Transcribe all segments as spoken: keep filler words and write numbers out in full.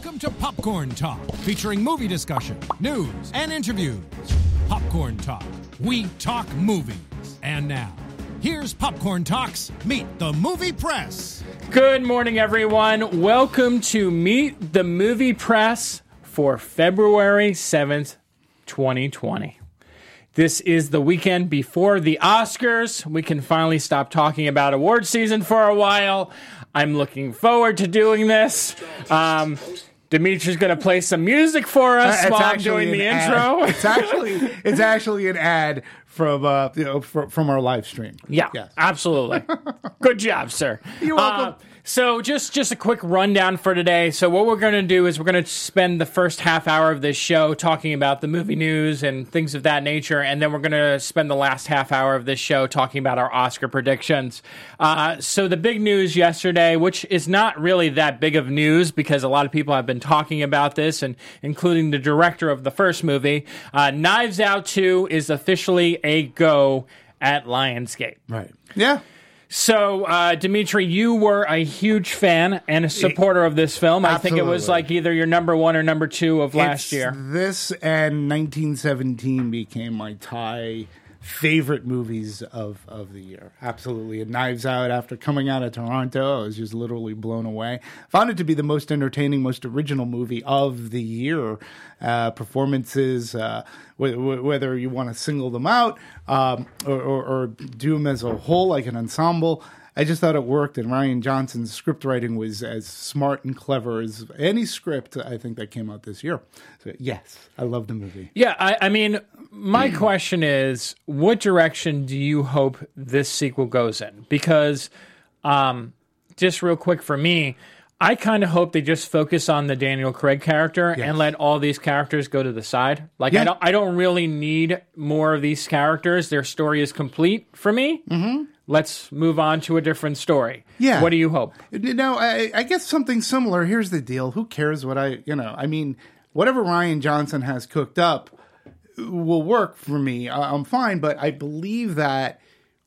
Welcome to Popcorn Talk, featuring movie discussion, news, and interviews. Popcorn Talk, we talk movies. And now, here's Popcorn Talk's Meet the Movie Press. Good morning, everyone. Welcome to Meet the Movie Press for February seventh, twenty twenty. This is the weekend before the Oscars. We can finally stop talking about award season for a while. I'm looking forward to doing this. Um, Dimitri's going to play some music for us it's while I'm doing the ad. intro. It's actually it's actually an ad from uh, you know from, from our live stream. Yeah, yes. Absolutely. Good job, sir. You're welcome. Uh, so just, just a quick rundown for today. So what we're going to do is we're going to spend the first half hour of this show talking about the movie news and things of that nature, and then we're going to spend the last half hour of this show talking about our Oscar predictions. Uh, so the big news yesterday, which is not really that big of news because a lot of people have been talking about this, and including the director of the first movie, uh, Knives Out two is officially a go at Lionsgate. Right. Yeah. So, uh, Dimitri, you were a huge fan and a supporter of this film. I Absolutely. think it was like either your number one or number two of last It's year. This and nineteen seventeen became my tie favorite movies of, of the year. Absolutely. And Knives Out, after coming out of Toronto, I was just literally blown away. Found it to be the most entertaining, most original movie of the year. Uh, performances, uh, w- w- whether you want to single them out um, or, or, or do them as a whole, like an ensemble. I just thought it worked, and Rian Johnson's script writing was as smart and clever as any script, I think, that came out this year. So, yes, I love the movie. Yeah, I, I mean, my question is, what direction do you hope this sequel goes in? Because, um, just real quick for me, I kind of hope they just focus on the Daniel Craig character Yes. and let all these characters go to the side. Like, Yeah. I don't, I don't really need more of these characters. Their story is complete for me. Mm-hmm. Let's move on to a different story. Yeah. What do you hope? You know, I, I guess something similar. Here's the deal. Who cares what I, you know, I mean, whatever Rian Johnson has cooked up will work for me. I- I'm fine, but I believe that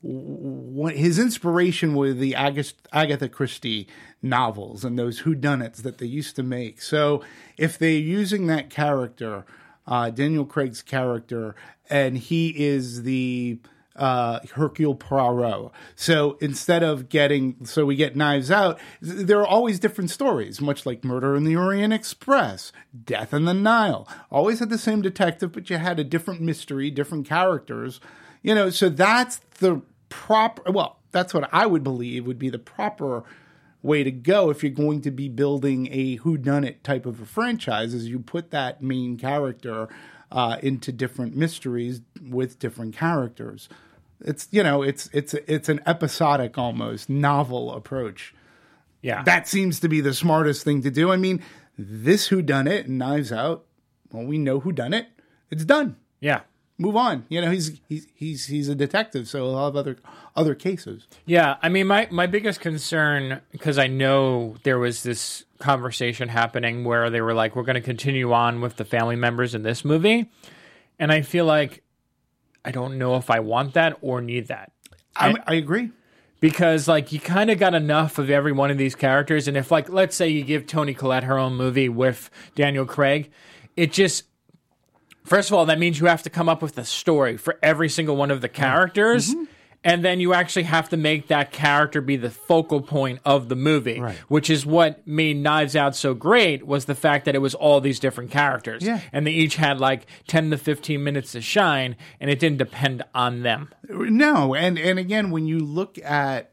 w- his inspiration were the Ag- Agatha Christie novels and those whodunits that they used to make. So if they're using that character, uh, Daniel Craig's character, and he is the uh, Hercule Poirot. So instead of getting, so we get Knives Out, there are always different stories, much like Murder in the Orient Express, Death in the Nile. Always had the same detective, but you had a different mystery, different characters. You know, so that's the proper, well, that's what I would believe would be the proper way to go if you're going to be building a whodunit type of a franchise, is you put that main character uh, into different mysteries with different characters. It's, you know, it's it's it's an episodic, almost novel approach. Yeah. That seems to be the smartest thing to do. I mean, this whodunit and Knives Out, well, we know who done it. It's done. Yeah. Move on. You know, he's he's he's he's a detective, so he'll have other other cases. Yeah, I mean, my, my biggest concern, because I know there was this conversation happening where they were like, we're going to continue on with the family members in this movie. And I feel like I don't know if I want that or need that. I, I agree. Because, like, you kind of got enough of every one of these characters. And if, like, let's say you give Toni Collette her own movie with Daniel Craig, it just... First of all, that means you have to come up with a story for every single one of the characters. Mm-hmm. And then you actually have to make that character be the focal point of the movie, right. Which is what made Knives Out so great, was the fact that it was all these different characters. Yeah. And they each had like ten to fifteen minutes to shine, and it didn't depend on them. No, and, and again, when you look at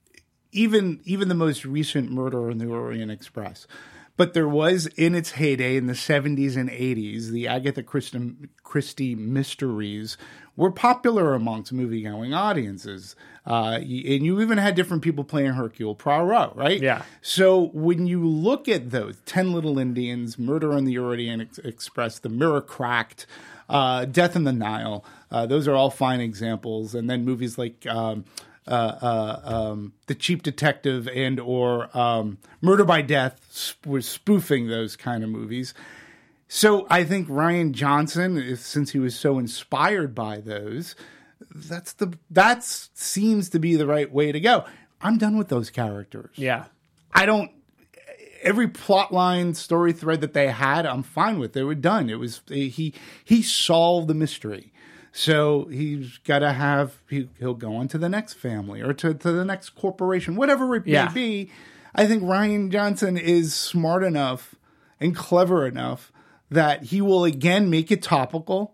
even even the most recent Murder in the Orient Express, but there was, in its heyday in the seventies and eighties, the Agatha Christie, Christie mysteries were popular amongst movie-going audiences. Uh, and you even had different people playing Hercule Poirot, right? Yeah. So when you look at those, Ten Little Indians, Murder on the Orient Ex- Express, The Mirror Cracked, uh, Death in the Nile, uh, those are all fine examples. And then movies like... Um, Uh, uh, um, The Cheap Detective and or um, Murder by Death sp- was spoofing those kind of movies. So I think Rian Johnson, if, since he was so inspired by those, that's the that seems to be the right way to go. I'm done with those characters. Yeah. I don't. every plot line, story thread that they had, I'm fine with. They were done. It was he he solved the mystery. So he's got to have, he, he'll go on to the next family or to, to the next corporation, whatever it Yeah. may be. I think Rian Johnson is smart enough and clever enough that he will again make it topical,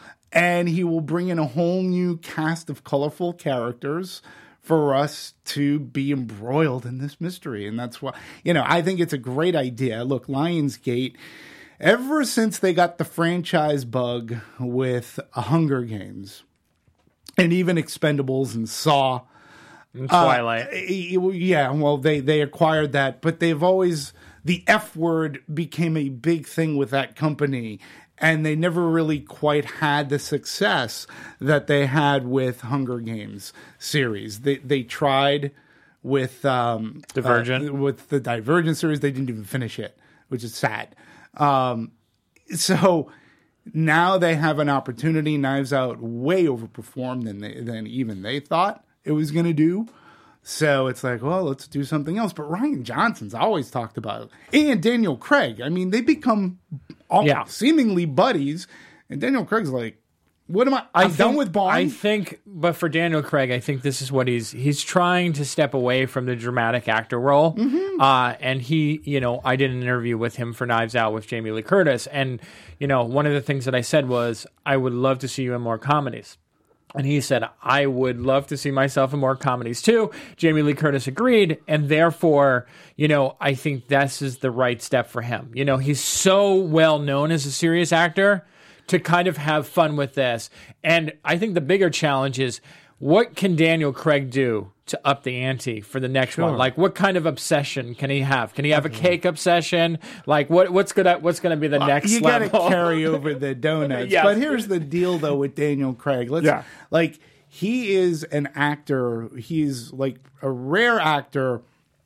and he will bring in a whole new cast of colorful characters for us to be embroiled in this mystery. And that's why, you know, I think it's a great idea. Look, Lionsgate, ever since they got the franchise bug with Hunger Games and even Expendables and Saw, And Twilight. uh, yeah, well, they, they acquired that, but they've always, the F word became a big thing with that company, and they never really quite had the success that they had with Hunger Games series. They they tried with um, Divergent. uh, with the Divergent series. They didn't even finish it, which is sad. Um, so now they have an opportunity. Knives Out way overperformed than they, than even they thought it was going to do. So it's like, well, let's do something else. But Rian Johnson's always talked about it. And Daniel Craig. I mean, they become all, Yeah. seemingly buddies. And Daniel Craig's like, what am I? I'm think, done with Bond. I think, but for Daniel Craig, I think this is what he's he's trying to step away from the dramatic actor role. Mm-hmm. Uh, and he, you know, I did an interview with him for Knives Out with Jamie Lee Curtis, and you know, one of the things that I said was, I would love to see you in more comedies. And he said, I would love to see myself in more comedies too. Jamie Lee Curtis agreed. And therefore, you know, I think this is the right step for him. You know, he's so well known as a serious actor to kind of have fun with this. And I think the bigger challenge is, what can Daniel Craig do to up the ante for the next one? Like, what kind of obsession can he have? Can he have a cake obsession? Like, what what's gonna what's gonna be the next you level? gotta carry over the donuts. Yes. But here's the deal, though, with Daniel Craig. Let's Yeah. like he is an actor. He's like a rare actor,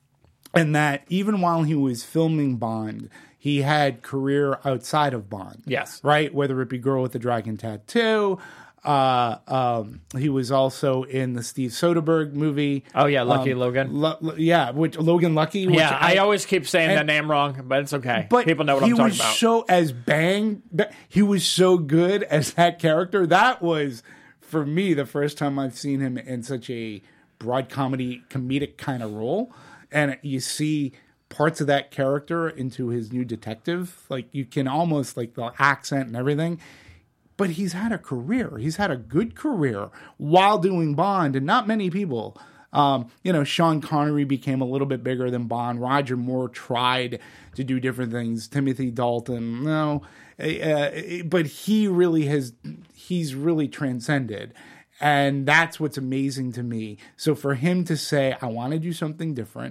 in that even while he was filming Bond, he had career outside of Bond. Yes. Right? Whether it be Girl with the Dragon Tattoo. Uh, um, he was also in the Steve Soderbergh movie. Oh, yeah, Lucky Um, Logan. Lo- Lo- yeah, which Logan Lucky. Which Yeah, I, always keep saying and- that name wrong, but it's okay. But People know what he I'm talking was about. so as bang. He was so good as that character. That was for me the first time I've seen him in such a broad comedy, comedic kind of role, and you see parts of that character into his new detective. Like you can almost like the accent and everything. But he's had a career. He's had a good career while doing Bond, and not many people. Um, you know, Sean Connery became a little bit bigger than Bond. Roger Moore tried to do different things. Timothy Dalton, no. Uh, but he really has, he's really transcended. And that's what's amazing to me. So for him to say, I want to do something different,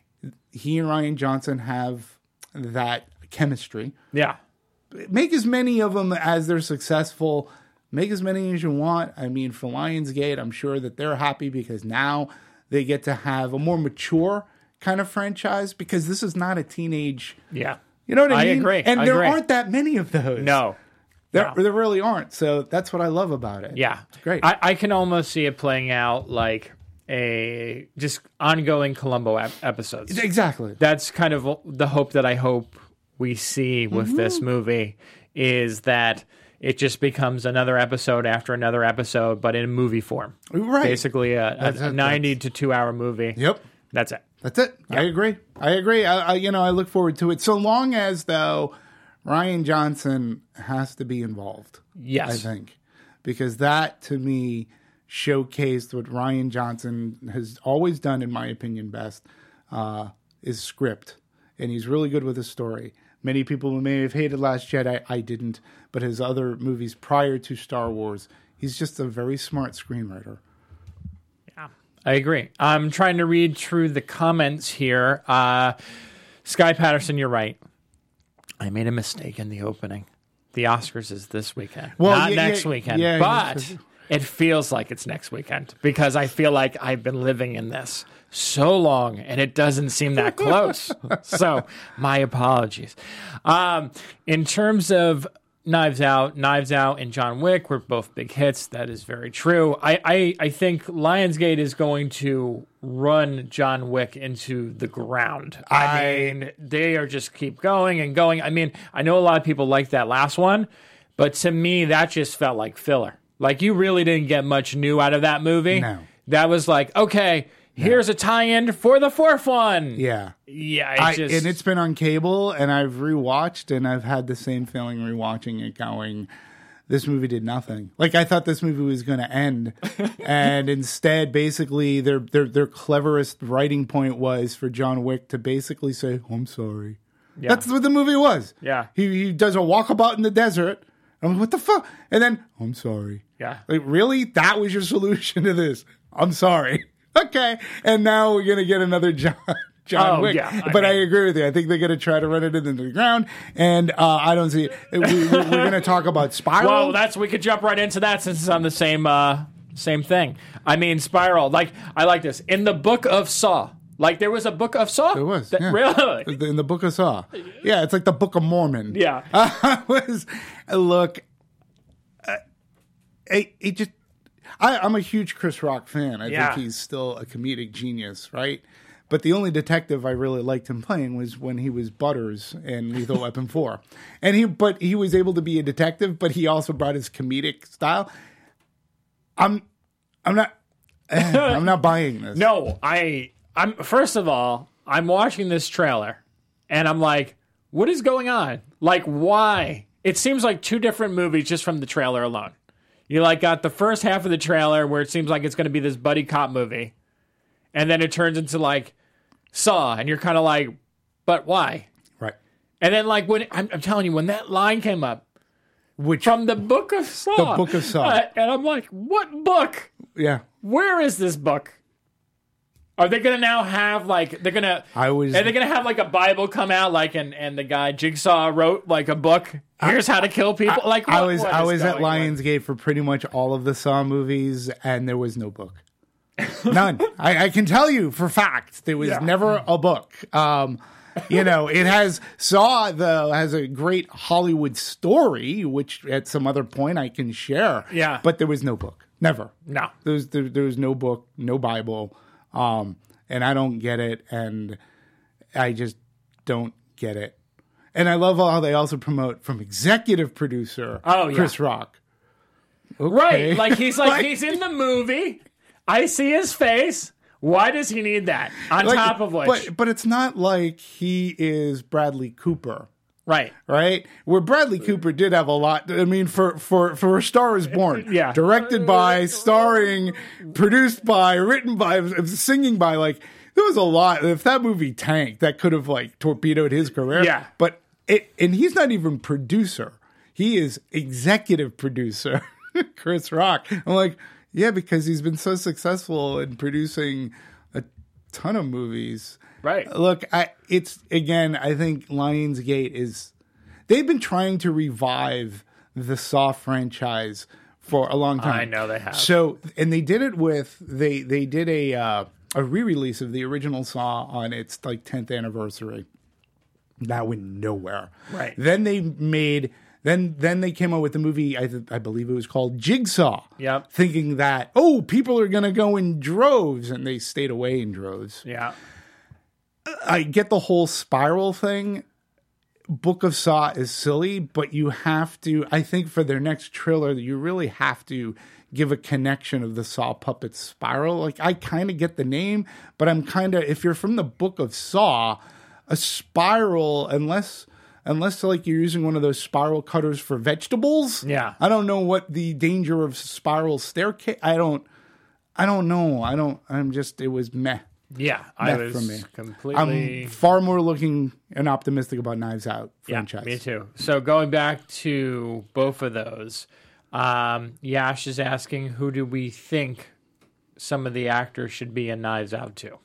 he and Rian Johnson have that chemistry. Yeah. Make as many of them as they're successful. Make as many as you want. I mean, for Lionsgate, I'm sure that they're happy because now they get to have a more mature kind of franchise, because this is not a teenage. Yeah. You know what I, I mean? agree. And I there agree. aren't that many of those. No. There, No. there really aren't. So that's what I love about it. Yeah. It's great. I, I can almost see it playing out like a just ongoing Columbo ep- episodes. exactly. That's kind of the hope that I hope we see with Mm-hmm. this movie, is that it just becomes another episode after another episode, but in movie form. Right. Basically a, a, That's- a ninety to two hour movie. Yep. That's it. That's it. I agree. I agree. I, I, you know, I look forward to it. So long as, though, Rian Johnson has to be involved. Yes. I think. Because that, to me, showcased what Rian Johnson has always done, in my opinion, best, uh, is script. And he's really good with his story. Many people may have hated Last Jedi. I didn't. But his other movies prior to Star Wars, he's just a very smart screenwriter. I agree. I'm trying to read through the comments here. Uh, Sky Patterson, you're right. I made a mistake in the opening. The Oscars is this weekend, Well, not yeah, next yeah, weekend. yeah, but yes. it feels like it's next weekend because I feel like I've been living in this so long and it doesn't seem that close. So my apologies. Um, in terms of Knives Out, Knives Out, and John Wick were both big hits. That is very true. I, I, I think Lionsgate is going to run John Wick into the ground. I, I mean, they are just keep going and going. I mean, I know a lot of people like that last one, but to me, that just felt like filler. Like, you really didn't get much new out of that movie. No. That was like, okay, here's a tie-in for the fourth one. Yeah. Yeah, it I, just... and it's been on cable, and I've rewatched, and I've had the same feeling rewatching it going, this movie did nothing. Like, I thought this movie was going to end, and instead, basically, their, their their cleverest writing point was for John Wick to basically say, I'm sorry. Yeah. That's what the movie was. Yeah. He, he does a walkabout in the desert. I'm like, what the fuck? And then, I'm sorry. Yeah. Like, really? That was your solution to this? I'm sorry. Okay. And now we're going to get another John... John oh, Wick, yeah, I but mean, I agree with you. I think they're going to try to run it into the ground, and uh, I don't see it. We, we, we're going to talk about Spiral. Well, that's we could jump right into that since it's on the same uh, same thing. I mean, Spiral. Like, I like this in the Book of Saw. Like, there was a Book of Saw. There was, that, yeah. Really, in the Book of Saw. Yeah, it's like the Book of Mormon. Yeah. Uh, was look, uh, it, it just. I, I'm a huge Chris Rock fan. I yeah. think he's still a comedic genius, right? But the only detective I really liked him playing was when he was Butters in Lethal Weapon four. And he, but he was able to be a detective, but he also brought his comedic style. I'm, I'm not, eh, I'm not buying this. No, I, I'm. First of all, I'm watching this trailer, and I'm like, what is going on? Like, why? It seems like two different movies just from the trailer alone. You like got the first half of the trailer where it seems like it's going to be this buddy cop movie. And then it turns into like Saw, and you're kind of like, but why? Right. And then like when I'm, I'm telling you, when that line came up, which from the Book of Saw, the Book of Saw, uh, and I'm like, what book? Yeah. Where is this book? Are they gonna now have like they're gonna? I was. Are they gonna have like a Bible come out like and and the guy Jigsaw wrote like a book? Here's I, how to kill people. I, like what, I was. what I was at Lionsgate on? for pretty much all of the Saw movies, and there was no book. None. I, I can tell you for fact there was yeah. never a book. Um, you know, it has Saw the has a great Hollywood story, which at some other point I can share. Yeah, but there was no book. Never. No. There was there, there was no book, no Bible, um, and I don't get it, and I just don't get it. And I love how they also promote from executive producer oh, yeah. Chris Rock. Okay. Right, like he's like, like he's in the movie. I see his face. Why does he need that? On like, top of which, but but it's not like he is Bradley Cooper, right? Right, where Bradley Cooper did have a lot. I mean, for for for A Star Is Born, yeah, directed by, starring, produced by, written by, singing by. Like there was a lot. If that movie tanked, that could have like torpedoed his career. Yeah, but it and he's not even producer. He is executive producer, Chris Rock. I'm like. Yeah, because he's been so successful in producing a ton of movies. Right. Look, I it's again, I think Lionsgate is they've been trying to revive the Saw franchise for a long time. I know they have. So, and they did it with they they did a uh, a re-release of the original Saw on its like tenth anniversary. That went nowhere. Right. Then they made Then then they came out with the movie, I, th- I believe it was called Jigsaw. Yep. Thinking that, oh, people are going to go in droves, and they stayed away in droves. Yeah. I get the whole Spiral thing. Book of Saw is silly, but you have to, I think for their next trailer, you really have to give a connection of the Saw puppet Spiral. Like, I kind of get the name, but I'm kind of, if you're from the Book of Saw, a spiral, unless... Unless, like, you're using one of those spiral cutters for vegetables. Yeah. I don't know what the danger of spiral staircase... I don't... I don't know. I don't... I'm just... It was meh. Yeah. Meh I was for me. completely... I'm far more looking and optimistic about Knives Out franchise. Yeah, me too. So going back to both of those, um, Yash is asking, who do we think some of the actors should be in Knives Out to?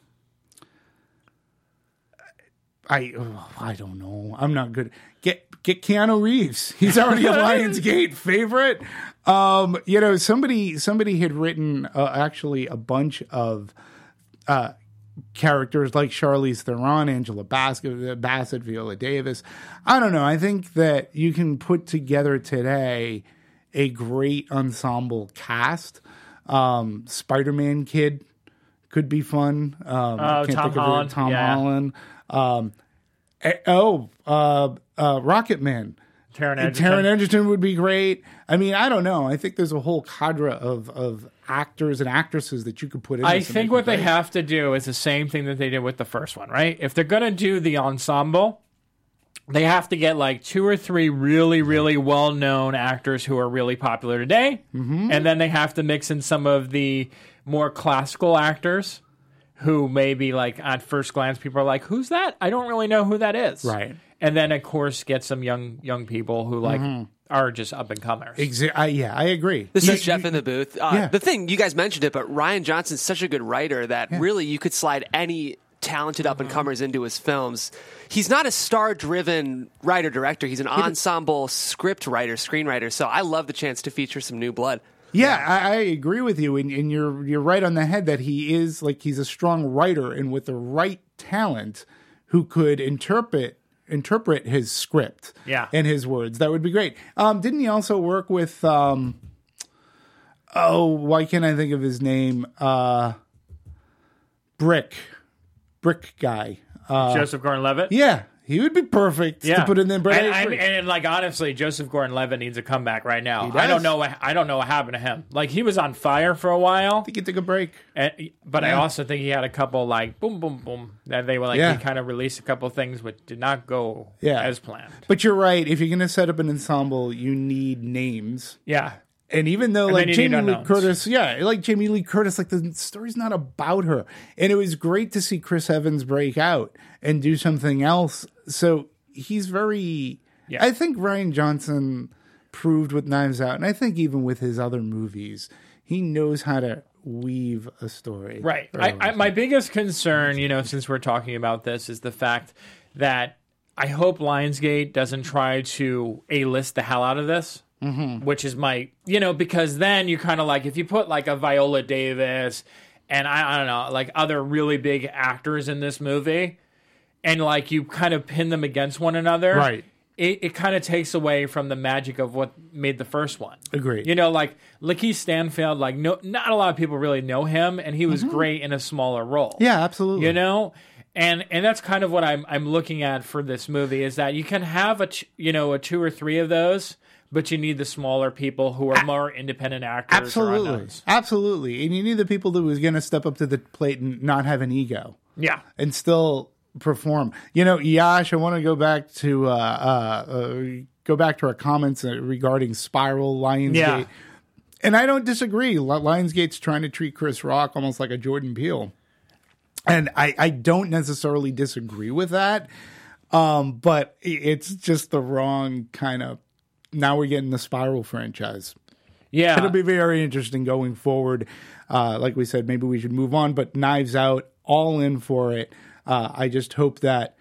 I oh, I don't know. I'm not good. Get get Keanu Reeves. He's already a Lionsgate favorite. Um, you know, somebody somebody had written uh, actually a bunch of uh, characters like Charlize Theron, Angela Bassett, Bassett, Viola Davis. I don't know. I think that you can put together today a great ensemble cast. Um, Spider-Man kid could be fun. Um, Oh, can't Tom think of it. Holland. Tom Yeah. Holland. Um, eh, oh, uh, uh, Rocket Man. Taron Egerton. Taron Egerton would be great. I mean, I don't know. I think there's a whole cadre of, of actors and actresses that you could put in. I this and think make what it they great. have to do is the same thing that they did with the first one, right? If they're going to do the ensemble, they have to get like two or three really, really well-known actors who are really popular today. Mm-hmm. And then they have to mix in some of the more classical actors who maybe like at first glance people are like, who's that? I don't really know who that is. Right. And then, of course, get some young young people who like are just up-and-comers. Exa- I, yeah, I agree. This You- is Jeff you- in the booth. Uh, yeah. The thing, you guys mentioned it, but Ryan Johnson's such a good writer that really you could slide any talented up-and-comers into his films. He's not a star-driven writer-director. He's an ensemble script writer, screenwriter. So I love the chance to feature some new blood. Yeah, I, I agree with you, and, and you're you're right on the head that he is like he's a strong writer, and with the right talent, who could interpret interpret his script, Yeah. and his words. That would be great. Um, didn't he also work with? Um, oh, why can't I think of his name? Uh, Brick, Brick guy. Uh, Joseph Gordon-Levitt? yeah, he would be perfect Yeah. to put in there. But and, I I agree. and, like honestly, Joseph Gordon-Levitt needs a comeback right now. He I don't does. know. What, I don't know what happened to him. Like he was on fire for a while, I think he took a break. and, but I Yeah. also think he had a couple like boom, boom, boom that they were like Yeah. he kind of released a couple things which did not go Yeah. as planned. But you're right. If you're going to set up an ensemble, you need names. Yeah, And even though, And like then you Jamie need Lee unknowns. Curtis, yeah, like Jamie Lee Curtis, like the story's not about her. And it was great to see Chris Evans break out and do something else. So he's very, Yeah. I think Ryan Johnson proved with Knives Out, and I think even with his other movies, he knows how to weave a story. right. Very I, I, my biggest concern, you know, since we're talking about this, is the fact that I hope Lionsgate doesn't try to A-list the hell out of this. Mm-hmm. Which is my, you know, because then you kind of like, if you put like a Viola Davis and I, I don't know, like other really big actors in this movie, and like you kind of pin them against one another, Right. It, it kind of takes away from the magic of what made the first one. Agreed. You know, like Lakeith Stanfield, like no, not a lot of people really know him, and he was great in a smaller role. Yeah, absolutely. You know, and and that's kind of what I'm I'm looking at for this movie is that you can have a ch- you know a two or three of those. But you need the smaller people who are more independent actors. Or Absolutely. unknowns. Absolutely. And you need the people who is going to step up to the plate and not have an ego. Yeah. And still perform. You know, Yash, I want to go back to uh, uh, uh, go back to our comments uh, regarding Spiral, Lionsgate. Yeah. And I don't disagree. Li- Lionsgate's trying to treat Chris Rock almost like a Jordan Peele. And I, I don't necessarily disagree with that. Um, but i- it's just the wrong kind of. Now we're getting the Spiral franchise. Yeah. It'll be very interesting going forward. Uh, like we said, maybe we should move on, but Knives Out, all in for it. Uh, I just hope that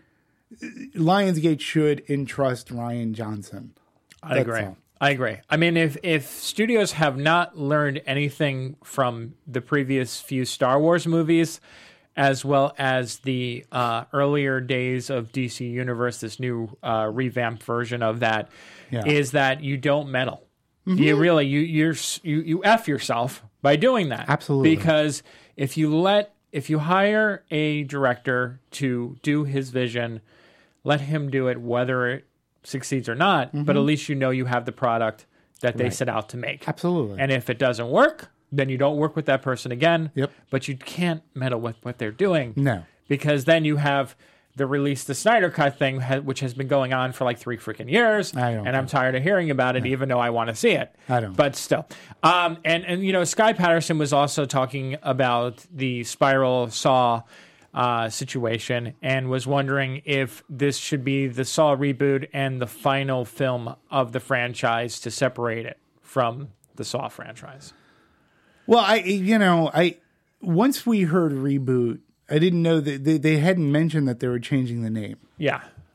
Lionsgate should entrust Ryan Johnson. I That's agree. all. I agree. I mean, if if studios have not learned anything from the previous few Star Wars movies, as well as the uh, earlier days of D C Universe, this new uh, revamped version of that, Yeah. is that you don't meddle. You really you you're you you f yourself by doing that. Absolutely. Because if you let if you hire a director to do his vision, let him do it whether it succeeds or not, but at least you know you have the product that they set out to make. Absolutely. And if it doesn't work, then you don't work with that person again. Yep. But you can't meddle with what they're doing. No. Because then you have the release the Snyder Cut thing, ha- which has been going on for like three freaking years. I don't and I'm tired of hearing about it, even though I want to see it. I don't. But still. Um, and, and, you know, Sky Patterson was also talking about the Spiral Saw uh, situation and was wondering if this should be the Saw reboot and the final film of the franchise to separate it from the Saw franchise. Well, I you know I once we heard reboot, I didn't know that they, they hadn't mentioned that they were changing the name. Yeah.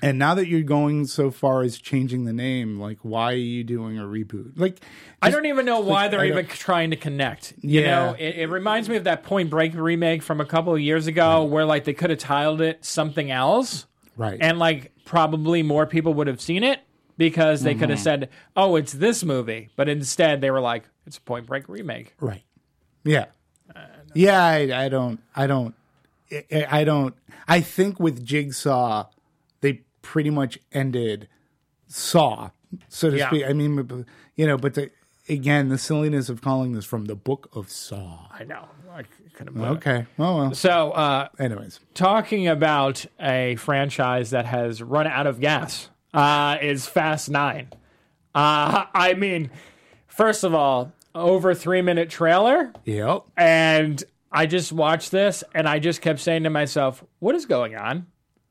And now that you're going so far as changing the name, like, why are you doing a reboot? Like, just, I don't even know why like, they're even trying to connect. You Yeah. know, it, it reminds me of that Point Break remake from a couple of years ago, where like they could have titled it something else, right? and like probably more people would have seen it because they mm-hmm. could have said, "Oh, it's this movie," but instead they were like, "It's a Point Break remake." Right? Yeah. Uh, yeah. I, I don't. I don't. I, I don't. I think with Jigsaw, they pretty much ended Saw, so to Yeah. speak. I mean, you know, but the, again, the silliness of calling this from the Book of Saw. I know. I couldn't Okay. Well, well. So, uh, anyways, talking about a franchise that has run out of gas uh, is Fast Nine. Uh, I mean, first of all, over three minute trailer, yep. and I just watched this, and I just kept saying to myself, "What is going on?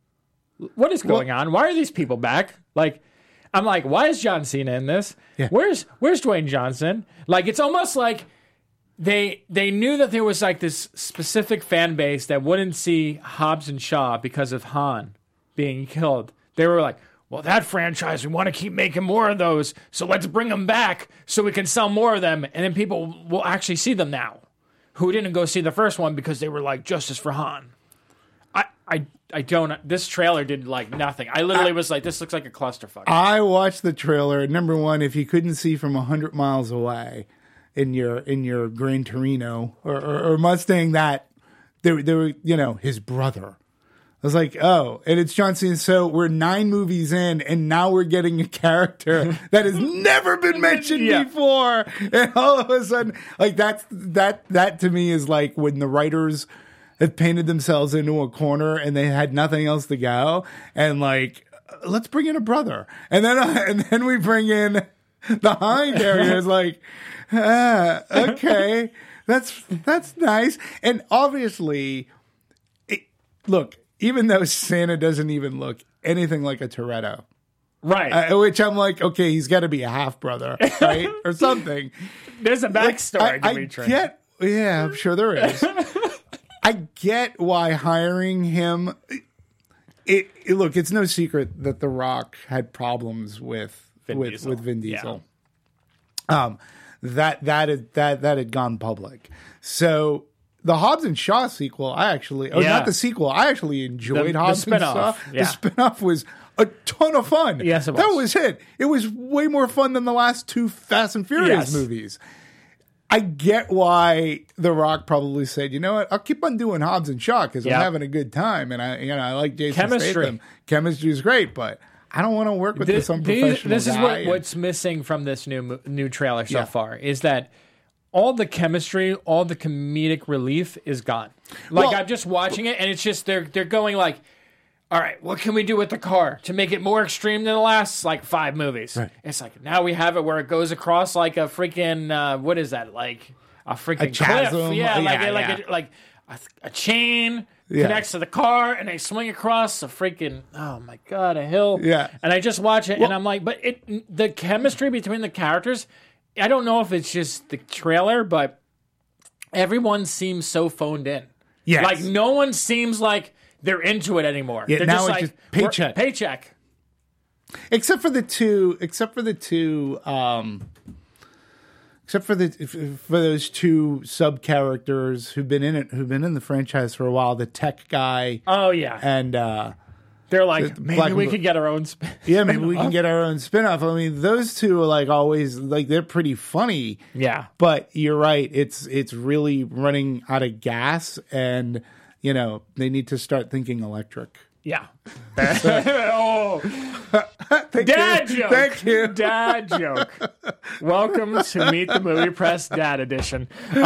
What is going Well, on? Why are these people back?" Like, I'm like, "Why is John Cena in this? Yeah. Where's Where's Dwayne Johnson?" Like, it's almost like they they knew that there was like this specific fan base that wouldn't see Hobbs and Shaw because of Han being killed. They were like, "Well, that franchise, we want to keep making more of those, so let's bring them back so we can sell more of them, and then people will actually see them now, who didn't go see the first one because they were like, justice for Han." I I I don't. This trailer did like nothing. I literally I, was like, "This looks like a clusterfuck." I watched the trailer. Number one, if you couldn't see from a hundred miles away in your in your Gran Torino or, or, or Mustang, that they they were, you know, his brother. I was like, oh, and it's John Cena. So we're nine movies in, and now we're getting a character that has never been mentioned yeah. before. And all of a sudden, like that's that that to me is like when the writers have painted themselves into a corner and they had nothing else to go, and like, let's bring in a brother, and then uh, and then we bring in the hind area. It's like, ah, okay, that's that's nice, and obviously, it, look. Even though Santa doesn't even look anything like a Toretto. Right. Uh, which I'm like, okay, he's got to be a half-brother, right? Or something. There's a backstory, like, I, Dimitri. I get, yeah, I'm sure there is. I get why hiring him... It, it, look, it's no secret that The Rock had problems with Vin with, Diesel. with Vin Diesel. Yeah. Um, that, that, had, that, that had gone public. So... The Hobbs and Shaw sequel, I actually, oh, yeah. not the sequel, I actually enjoyed the, Hobbs the and Shaw. Yeah. The spinoff was a ton of fun. Yes, it was. That was it. It was way more fun than the last two Fast and Furious yes. movies. I get why The Rock probably said, you know what, I'll keep on doing Hobbs and Shaw because yep. I'm having a good time, and I, you know, I like Jason Chemistry. Statham. Chemistry is great, but I don't want to work with this, this unprofessional This is guy what, and, what's missing from this new new trailer so Yeah. far is that all the chemistry, all the comedic relief is gone. Like, Well, I'm just watching it, and it's just they're they're going like, all right, what can we do with the car to make it more extreme than the last like five movies? Right. It's like now we have it where it goes across like a freaking uh, what is that like a freaking A chasm? cliff? Yeah, like Yeah, like yeah. a, like a, a chain. Yeah. Connects to the car, and they swing across a freaking oh my god a hill. Yeah. And I just watch it, Well- and I'm like, but it the chemistry between the characters. I don't know if it's just the trailer, but everyone seems so phoned in. Yes. Like no one seems like they're into it anymore. Yeah, they're now just it's like just paycheck. we're- paycheck. except for the two, except for the two, um, except for the for those two sub characters who've been in it, who've been in the franchise for a while, the tech guy Oh yeah, and uh, they're like the maybe black we and could get our own. Sp- yeah, maybe we can get our own spinoff. I mean, those two are like always like they're pretty funny. Yeah. But you're right, it's it's really running out of gas, and you know they need to start thinking electric. Yeah. oh, Thank dad you. joke. Thank you. Dad joke. Welcome to Meet the Movie Press Dad Edition.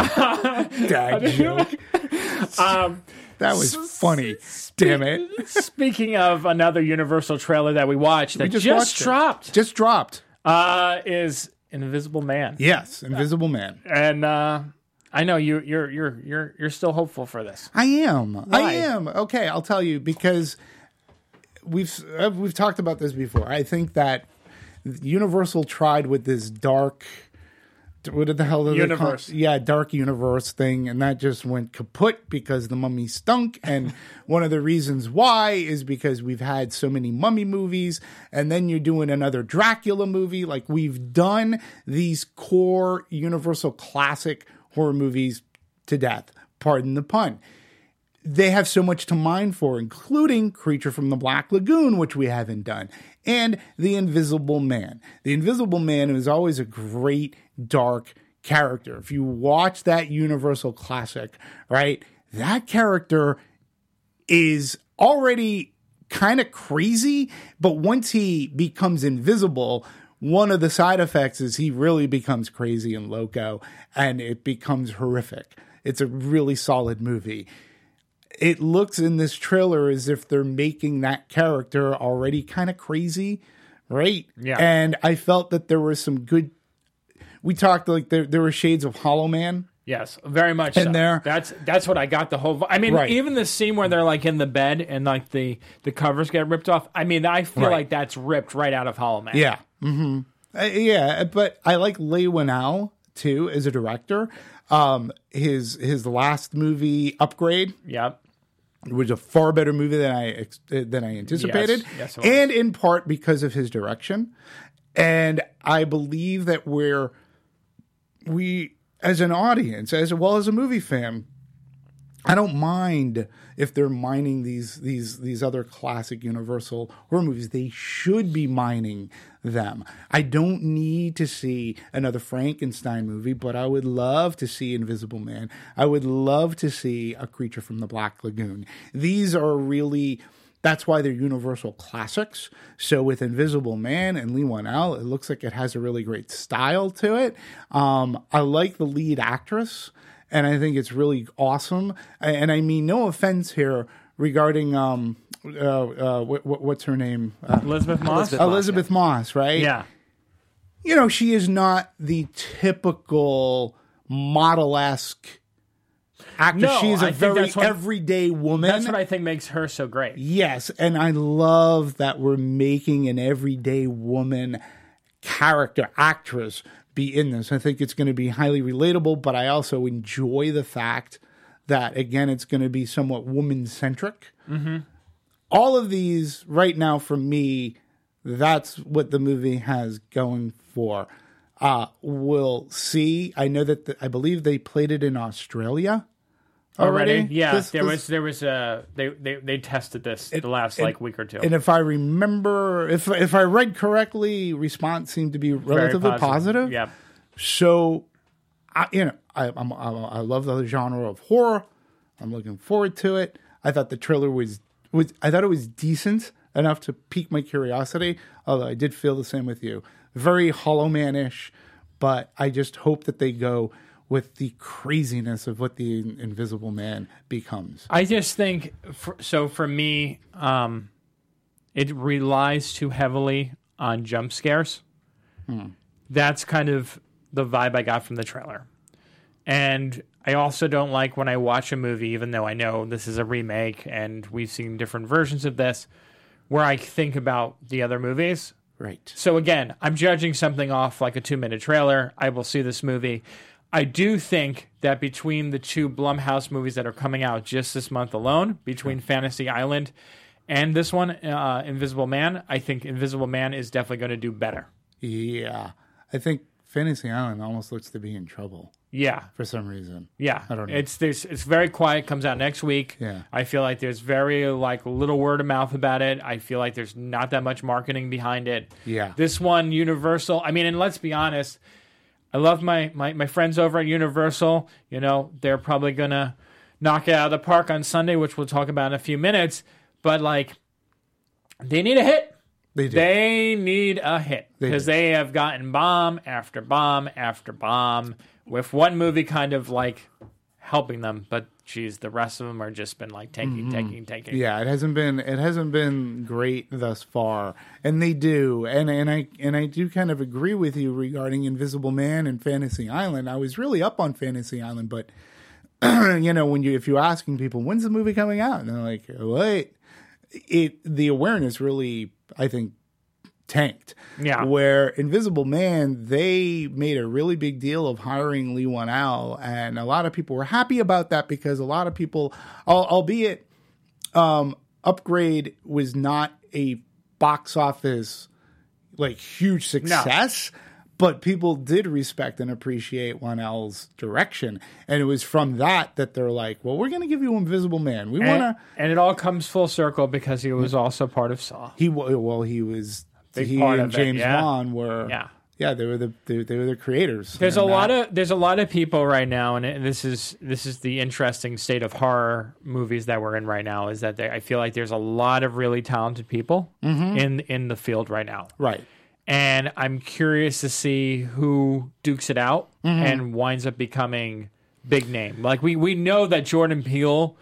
Dad joke. Um, That was funny. Damn it. Speaking of another Universal trailer that we watched that We just just, watched it. dropped, Just dropped. uh, is Invisible Man. Yes, Invisible Man. And uh, I know you, you're you're you're you're still hopeful for this. I am. I Why? am. Okay, I'll tell you because we've uh, we've talked about this before. I think that Universal tried with this dark what did the hell did Universe. They call, yeah, Dark Universe thing, and that just went kaput because the Mummy stunk. And one of the reasons why is because we've had so many Mummy movies, and then you're doing another Dracula movie. Like, we've done these core Universal classic horror movies to death. Pardon the pun. They have so much to mine for, including Creature from the Black Lagoon, which we haven't done, and The Invisible Man. The Invisible Man is always a great, dark character. If you watch that Universal classic, right, that character is already kind of crazy, but once he becomes invisible, one of the side effects is he really becomes crazy and loco, and it becomes horrific. It's a really solid movie. It looks in this trailer as if they're making that character already kind of crazy, right? Yeah. And I felt that there was some good. We talked like there there were shades of Hollow Man. Yes, very much. In so. there. That's that's what I got the whole. I mean, Right. even the scene where they're like in the bed and like the the covers get ripped off. I mean, I feel Right. like that's ripped right out of Hollow Man. Yeah. Mm-hmm. Uh, yeah, but I like Leigh Whannell too as a director. Um, his his last movie, Upgrade, Yep. was a far better movie than I ex- than I anticipated, Yes, yes, it was. and in part because of his direction. And I believe that we're we as an audience, as well as a movie fan, I don't mind if they're mining these these these other classic Universal horror movies. They should be mining them. I don't need to see another Frankenstein movie, but I would love to see Invisible Man. I would love to see A Creature from the Black Lagoon. These are really, that's why they're Universal classics. So with Invisible Man and Leigh Whannell, it looks like it has a really great style to it. Um, I like the lead actress, and I think it's really awesome. And I mean, no offense here regarding um, uh, uh, what, what's her name? Uh, Elizabeth Moss. Elizabeth Moss. Elizabeth Moss, right? Yeah. You know, she is not the typical model-esque actress. No, She's a I think very that's what- everyday woman. That's what I think makes her so great. Yes, and I love that we're making an everyday woman character, actress, be in this. I think it's going to be highly relatable, but I also enjoy the fact that, again, it's going to be somewhat woman-centric. Mm-hmm. All of these, right now, for me, that's what the movie has going for. Uh, we'll see. I know that, the, I believe they played it in Australia. Already, Already? Yeah, This- there this- was there was a they they, they tested this the last and- like week or two. And if I remember, if if I read correctly, response seemed to be Very relatively positive. Yeah. So, I, you know, I I'm, I I love the genre of horror. I'm looking forward to it. I thought the trailer was was I thought it was decent enough to pique my curiosity. Although I did feel the same with you, very Hollow Man-ish. But I just hope that they go with the craziness of what the Invisible Man becomes. I just think for, so. For me, um, it relies too heavily on jump scares. Hmm. That's kind of the vibe I got from the trailer. And I also don't like when I watch a movie, even though I know this is a remake and we've seen different versions of this, where I think about the other movies. Right. So again, I'm judging something off like a two-minute trailer. I will see this movie. I do think that between the two Blumhouse movies that are coming out just this month alone, between Fantasy Island and this one, uh, Invisible Man, I think Invisible Man is definitely going to do better. Yeah. I think Fantasy Island almost looks to be in trouble Yeah. for some reason. Yeah, I don't know. It's there's it's very quiet. Comes out next week. Yeah. I feel like there's very like little word of mouth about it. I feel like there's not that much marketing behind it. Yeah. This one, Universal. I mean, and let's be honest. I love my my my friends over at Universal. You know, they're probably gonna knock it out of the park on Sunday, which we'll talk about in a few minutes. But like, they need a hit. They do. They need a hit They because do. they have gotten bomb after bomb after bomb with one movie kind of like helping them, but geez, the rest of them are just been like taking, taking, taking. Mm-hmm. Yeah, it hasn't been it hasn't been great thus far, and they do, and and I and I do kind of agree with you regarding Invisible Man and Fantasy Island. I was really up on Fantasy Island, but you know, when you if you're asking people when's the movie coming out, and they're like, wait, it the awareness really, I think, tanked. Yeah. Where Invisible Man, they made a really big deal of hiring Lee Whannell, and a lot of people were happy about that because a lot of people, albeit um, Upgrade was not a box office like huge success. No. But people did respect and appreciate Whannell's direction. And it was from that that they're like, well, we're going to give you Invisible Man. We want to. And it all comes full circle because he was also part of Saw. He Well, he was. Big he part and of it, James yeah. Wan were. Yeah. Yeah, they were the they, they were the creators. There's a that. lot of there's a lot of people right now, and this is this is the interesting state of horror movies that we're in right now. Is that they, I feel like there's a lot of really talented people mm-hmm. in in the field right now. Right. And I'm curious to see who dukes it out mm-hmm. and winds up becoming big name. Like we, we know that Jordan Peele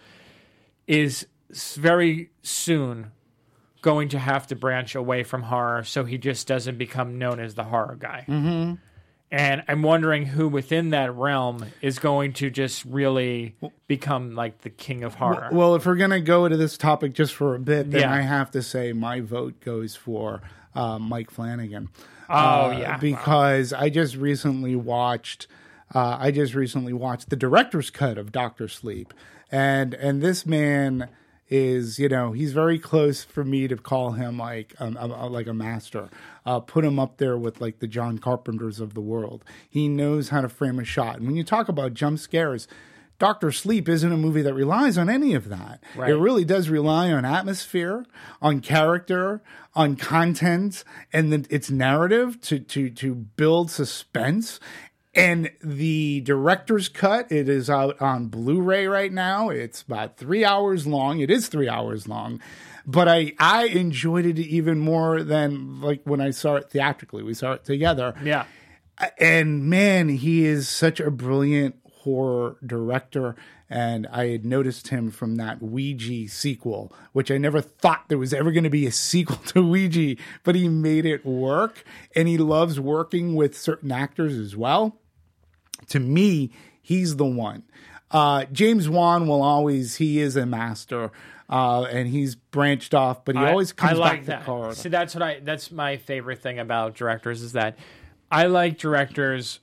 is very soon going to have to branch away from horror so he just doesn't become known as the horror guy. Mm-hmm. And I'm wondering who within that realm is going to just really become like the king of horror. Well, well if we're going to go into this topic just for a bit, then yeah. I have to say my vote goes for uh, Mike Flanagan. Oh, uh, yeah. Because wow. I just recently watched uh, I just recently watched the director's cut of Doctor Sleep. And and this man is, you know, he's very close for me to call him like um, a, like a master. Uh, put him up there with like the John Carpenters of the world. He knows how to frame a shot. And when you talk about jump scares, Doctor Sleep isn't a movie that relies on any of that. Right. It really does rely on atmosphere, on character, on content, and then its narrative to to to build suspense. And the director's cut, it is out on Blu-ray right now. It's about three hours long. It is three hours long. But I, I enjoyed it even more than like when I saw it theatrically. We saw it together. Yeah. And man, he is such a brilliant horror director. And I had noticed him from that Ouija sequel, which I never thought there was ever going to be a sequel to Ouija, but he made it work. And he loves working with certain actors as well. To me, he's the one. Uh, James Wan will always, he is a master, uh, and he's branched off, but he I, always comes I like back that. to horror. See, that's what I, that's my favorite thing about directors is that I like directors,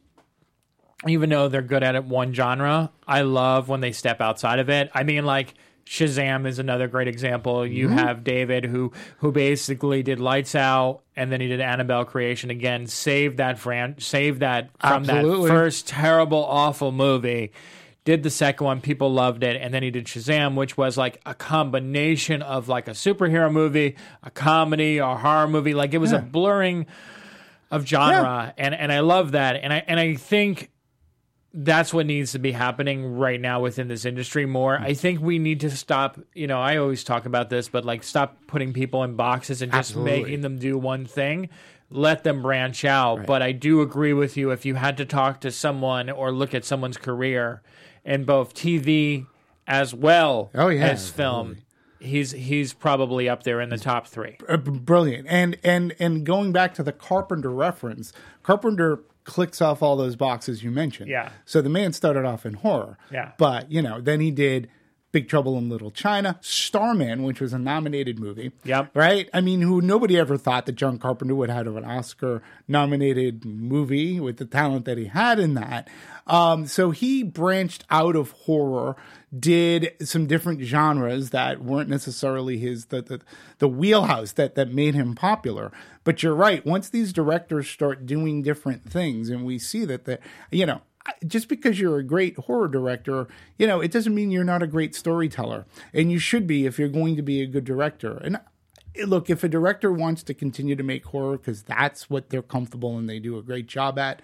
even though they're good at it one genre, I love when they step outside of it. I mean, like, Shazam is another great example. You mm-hmm. have David who who basically did Lights Out and then he did Annabelle Creation again. Saved that fran- saved that from Absolutely. that first terrible, awful movie. Did the second one, people loved it, and then he did Shazam, which was like a combination of like a superhero movie, a comedy, a horror movie. Like it was yeah. a blurring of genre, yeah. and and I love that. And I and I think that's what needs to be happening right now within this industry more. I think we need to stop, you know, I always talk about this, but like stop putting people in boxes and just Absolutely. making them do one thing. Let them branch out. Right. But I do agree with you. If you had to talk to someone or look at someone's career in both T V as well oh, yeah, as film, absolutely. he's he's probably up there in the top three. Uh, brilliant. And and and going back to the Carpenter reference, Carpenter clicks off all those boxes you mentioned. Yeah. So the man started off in horror. Yeah. But, you know, then he did Big Trouble in Little China, Starman, which was a nominated movie. Yep. Right? I mean, who nobody ever thought that John Carpenter would have an Oscar-nominated movie with the talent that he had in that. Um, so he branched out of horror, did some different genres that weren't necessarily his the the, the wheelhouse that, that made him popular. But you're right. Once these directors start doing different things, and we see that the you know. Just because you're a great horror director, you know, it doesn't mean you're not a great storyteller. And you should be if you're going to be a good director. And look, if a director wants to continue to make horror because that's what they're comfortable and they do a great job at,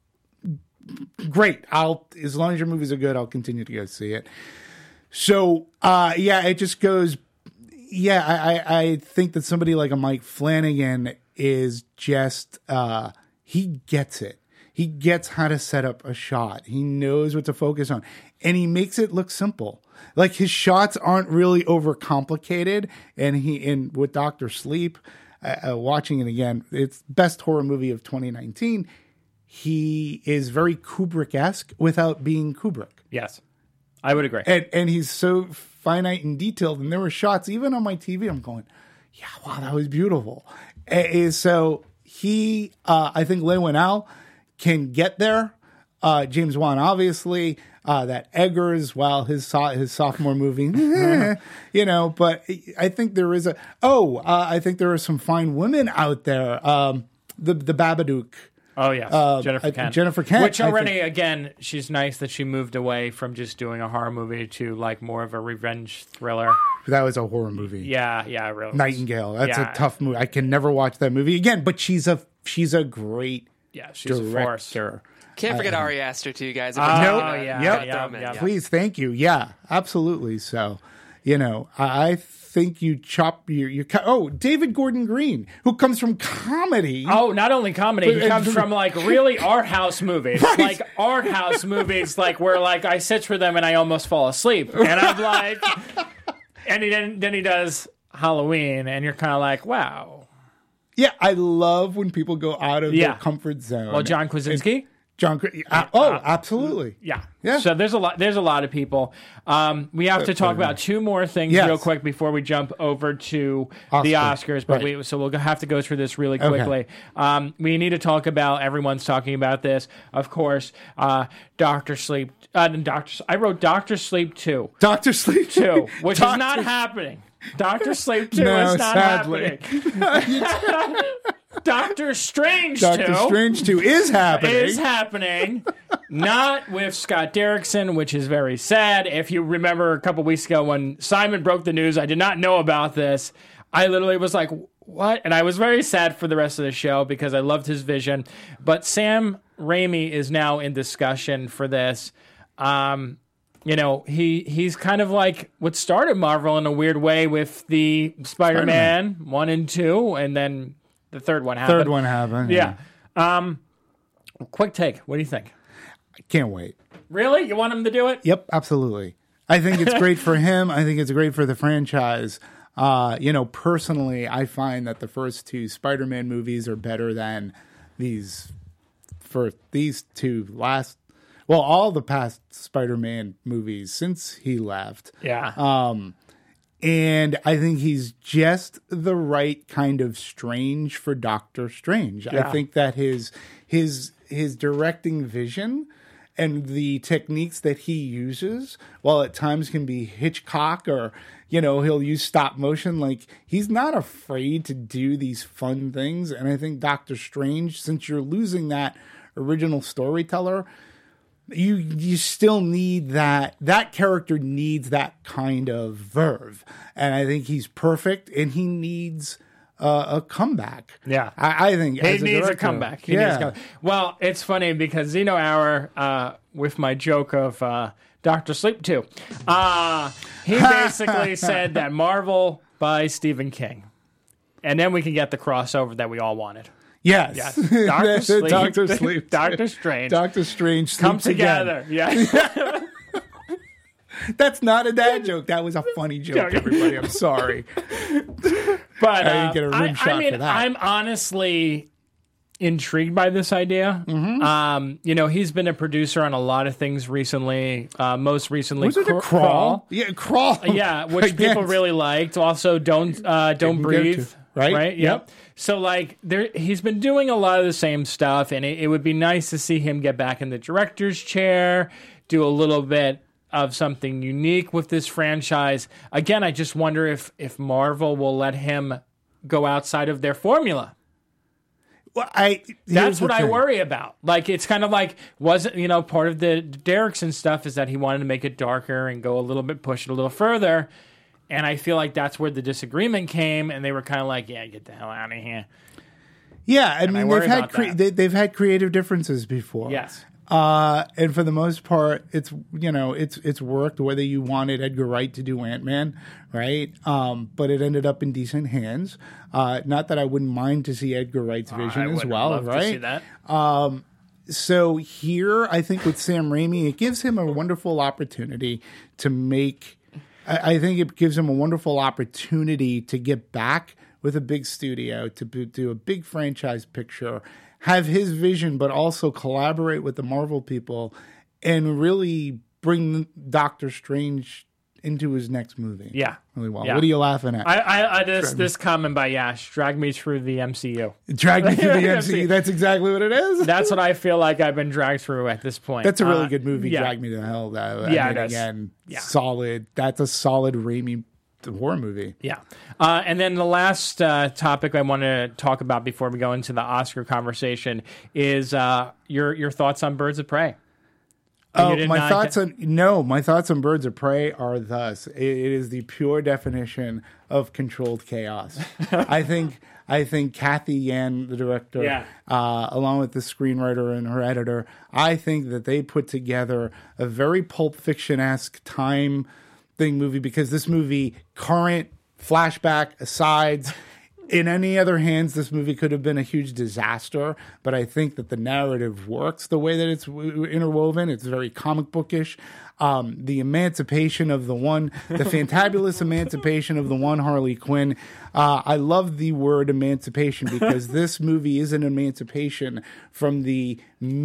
great. I'll as long as your movies are good, I'll continue to go see it. So, uh, yeah, it just goes. Yeah, I, I think that somebody like a Mike Flanagan is just uh, he gets it. He gets how to set up a shot. He knows what to focus on. And he makes it look simple. Like his shots aren't really overcomplicated. And he, in with Doctor Sleep, uh, uh, watching it again, it's best horror movie of twenty nineteen. He is very Kubrick-esque without being Kubrick. Yes, I would agree. And and he's so finite and detailed. And there were shots, even on my T V, I'm going, yeah, wow, that was beautiful. Uh, so he, uh, I think Lin Whannell can get there. Uh, James Wan, obviously. Uh, that Eggers, well, his so- his sophomore movie, you know, but I think there is a, oh, uh, I think there are some fine women out there. Um, the, the Babadook. Oh, yes. Uh, Jennifer uh, Kent. Jennifer Kent. Which I already, think- again, she's nice that she moved away from just doing a horror movie to like more of a revenge thriller. That was a horror movie. Yeah, yeah, really. Nightingale. That's Yeah. a tough movie. I can never watch that movie again, but she's a, she's a great Yeah, she's a force. director. Can't forget Ari Aster too, guys. Oh, Nope. yeah, Yep. yeah, Throw 'em in, yeah. yeah. Please, thank you. Yeah, absolutely. So, you know, I, I think you chop your, your oh, David Gordon Green, who comes from comedy. Oh, not only comedy, he But- comes from like really art house movies, Right. like art house movies, like where like I sit for them and I almost fall asleep, and I'm like, and he then then he does Halloween, and you're kind of like, wow. Yeah, I love when people go out of Yeah. their comfort zone. Well, John Krasinski. John, Cra- uh, oh, absolutely. Yeah. Yeah. So there's a lot. There's a lot of people. Um, we have to talk about two more things Yes. real quick before we jump over to the Oscar. Oscars. But Right. we so we'll have to go through this really Okay. quickly. Um, we need to talk about. Everyone's talking about this, of course. Uh, Doctor Sleep. Uh, Doctor. I wrote Doctor Sleep two. Doctor Sleep Two, which is Doctor- not happening. Doctor Sleep two No, is not sadly. happening. Doctor Strange Doctor two. Strange two is happening. Is happening, not with Scott Derrickson, which is very sad. If you remember a couple weeks ago when Simon broke the news, I did not know about this. I literally was like, what? And I was very sad for the rest of the show because I loved his vision. But Sam Raimi is now in discussion for this. Um, you know, he he's kind of like what started Marvel in a weird way with the Spider-Man, Spider-Man. one and two, and then the third one happened. Third one happened. Yeah. Um, quick take. What do you think? I can't wait. Really? You want him to do it? Yep, absolutely. I think it's great for him. I think it's great for the franchise. Uh, you know, personally, I find that the first two Spider-Man movies are better than these for these two last. Well, all the past Spider-Man movies since he left. Yeah. Um, and I think he's just the right kind of Strange for Doctor Strange. Yeah. I think that his his his directing vision and the techniques that he uses, while at times can be Hitchcock or, you know, he'll use stop motion, like he's not afraid to do these fun things. And I think Doctor Strange, since you're losing that original storyteller, you you still need that that character needs that kind of verve, and I think he's perfect, and he needs uh, a comeback. Yeah. I, I think He as needs a director, comeback. He yeah, needs a comeback. Well, it's funny because Zeno Hour, uh, with my joke of uh, Doctor Sleep two, uh, he basically said that Marvel by Stephen King. And then we can get the crossover that we all wanted. yes, Yes. Doctor Sleep. Doctor Sleep, Doctor Strange. Doctor Strange, sleeps Come again. together. Yeah. That's not a dad joke. That was a funny joke, Joke. everybody. I'm sorry. But I didn't uh, get a rim I, shot I mean, for that. I'm honestly intrigued by this idea. Mm-hmm. Um, you know, he's been a producer on a lot of things recently. Uh, most recently, Was it a Crawl. crawl? Yeah, crawl. Yeah, which Again. people really liked. Also, don't uh, don't Didn't go breathe. to- right? Right. Yep. Yep. So like, there, he's been doing a lot of the same stuff, and it, it would be nice to see him get back in the director's chair, do a little bit of something unique with this franchise. Again, I just wonder if if Marvel will let him go outside of their formula. Well, I, here's That's the what I thing. worry about. Like, it's kind of like, wasn't, you know, part of the Derrickson stuff is that he wanted to make it darker and go a little bit, push it a little further. And I feel like that's where the disagreement came, and they were kind of like, yeah, get the hell out of here. Yeah, I I mean, worry they've had about cre- that. they, they've had creative differences before. Yes. Uh, and for the most part, it's you know it's it's worked. Whether you wanted Edgar Wright to do Ant-Man, right? Um, but it ended up in decent hands. Uh, not that I wouldn't mind to see Edgar Wright's vision I as would well, love right? to see that. So here, I think with Sam Raimi, it gives him a wonderful opportunity to make. I, I think it gives him a wonderful opportunity to get back with a big studio to b- do a big franchise picture, have his vision, but also collaborate with the Marvel people and really bring Doctor Strange into his next movie. Yeah. Really well. Yeah. What are you laughing at? I, I, I this this comment by Yash, drag me through the M C U. Drag me through the M C U. That's exactly what it is. That's what I feel like I've been dragged through at this point. That's a really uh, good movie. yeah. Drag Me to Hell. Though. Yeah, I mean, it is. again, Yeah. solid. That's a solid Raimi horror movie. Yeah. Uh, and then the last uh, topic I want to talk about before we go into the Oscar conversation is uh, your your thoughts on Birds of Prey. Oh, did my not thoughts get- on no, my thoughts on Birds of Prey are thus: it, it is the pure definition of controlled chaos. I think, I think Kathy Yan, the director, Yeah. uh, along with the screenwriter and her editor, I think that they put together a very Pulp Fiction-esque time thing movie because this movie, current flashback asides. In any other hands, this movie could have been a huge disaster, but I think that the narrative works the way that it's w- interwoven. It's very comic bookish. Um, the emancipation of the one, the fantabulous emancipation of the one Harley Quinn. Uh, I love the word emancipation because this movie is an emancipation from the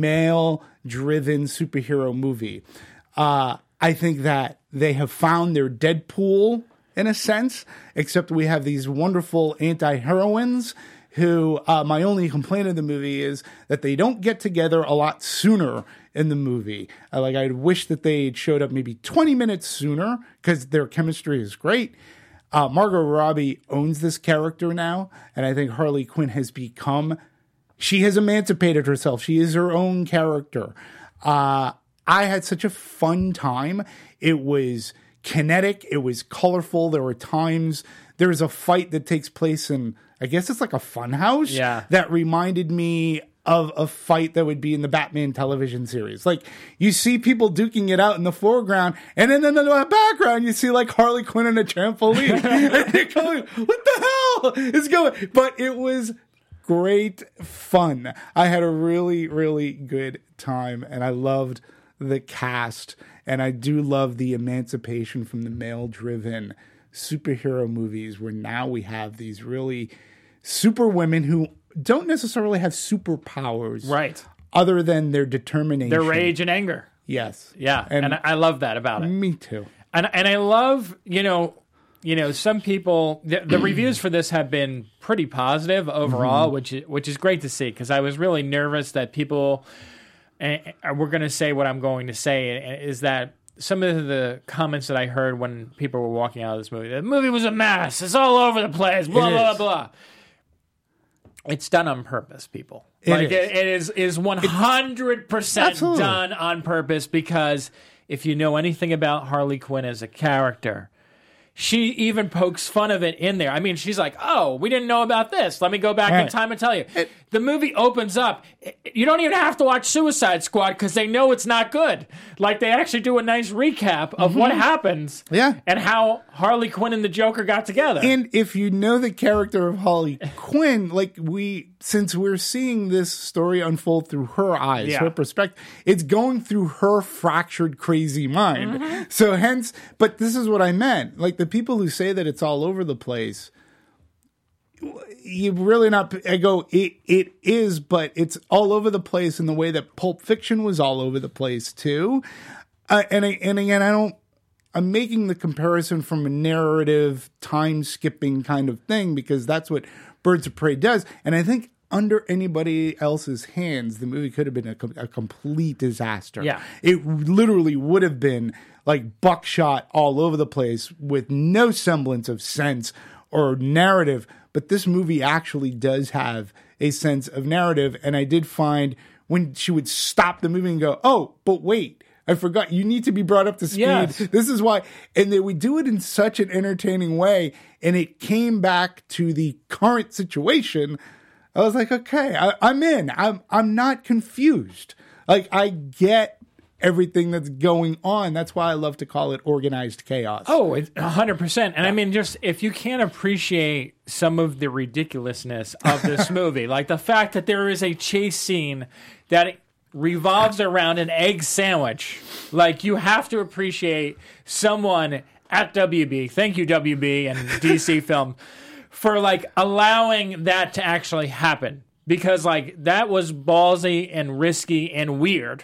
male-driven superhero movie. Uh, I think that they have found their Deadpool in a sense, except we have these wonderful anti-heroines who, uh, my only complaint of the movie is that they don't get together a lot sooner in the movie. Uh, like, I wish that they had showed up maybe twenty minutes sooner because their chemistry is great. Uh, Margot Robbie owns this character now, and I think Harley Quinn has become, she has emancipated herself. She is her own character. Uh, I had such a fun time. It was kinetic. It was colorful. There were times, there's a fight that takes place in, I guess it's like a fun house. Yeah. That reminded me of a fight that would be in the Batman television series. Like, you see people duking it out in the foreground, and then in the background, you see like Harley Quinn in a trampoline. And you're going, what the hell is going? But it was great fun. I had a really, really good time, and I loved the cast. And I do love the emancipation from the male-driven superhero movies where now we have these really super women who don't necessarily have superpowers. Right. Other than their determination. Their rage and anger. Yes. Yeah. And, And, I love that about it. me too. And and I love, you know, you know, some people, the, the reviews for this have been pretty positive overall, Mm-hmm. which is, which is great to see because I was really nervous that people, and we're going to say what I'm going to say, is that some of the comments that I heard when people were walking out of this movie, the movie was a mess, it's all over the place, blah, It blah, is. blah. It's done on purpose, people. It like is. It, it is is one hundred percent Absolutely. done on purpose because if you know anything about Harley Quinn as a character, she even pokes fun of it in there. I mean, she's like, oh, we didn't know about this. Let me go back in Right. time and tell you. The movie opens up. You don't even have to watch Suicide Squad because they know it's not good. Like, they actually do a nice recap of what happens Yeah. and how Harley Quinn and the Joker got together. And if you know the character of Harley Quinn, like we, since we're seeing this story unfold through her eyes, Yeah. her perspective, it's going through her fractured, crazy mind. Mm-hmm. So hence, but this is what I meant. Like the people who say that it's all over the place, you really not, I go, it, it is, but it's all over the place in the way that Pulp Fiction was all over the place too. Uh, and, I, and again, I don't, I'm making the comparison from a narrative, time skipping kind of thing because that's what Birds of Prey does. And I think under anybody else's hands, the movie could have been a, com- a complete disaster. Yeah. It literally would have been like buckshot all over the place with no semblance of sense or narrative. But this movie actually does have a sense of narrative. And I did find when she would stop the movie and go, oh, but wait. I forgot. You need to be brought up to speed. Yes. This is why. And they would do it in such an entertaining way. And it came back to the current situation. I was like, okay, I, I'm in. I'm I'm not confused. Like, I get everything that's going on. That's why I love to call it organized chaos. Oh, it's one hundred percent. And I mean, just if you can't appreciate some of the ridiculousness of this movie, like the fact that there is a chase scene that revolves around an egg sandwich, like you have to appreciate someone at W B, thank you W B and D C Film, for like allowing that to actually happen. Because like that was ballsy and risky and weird.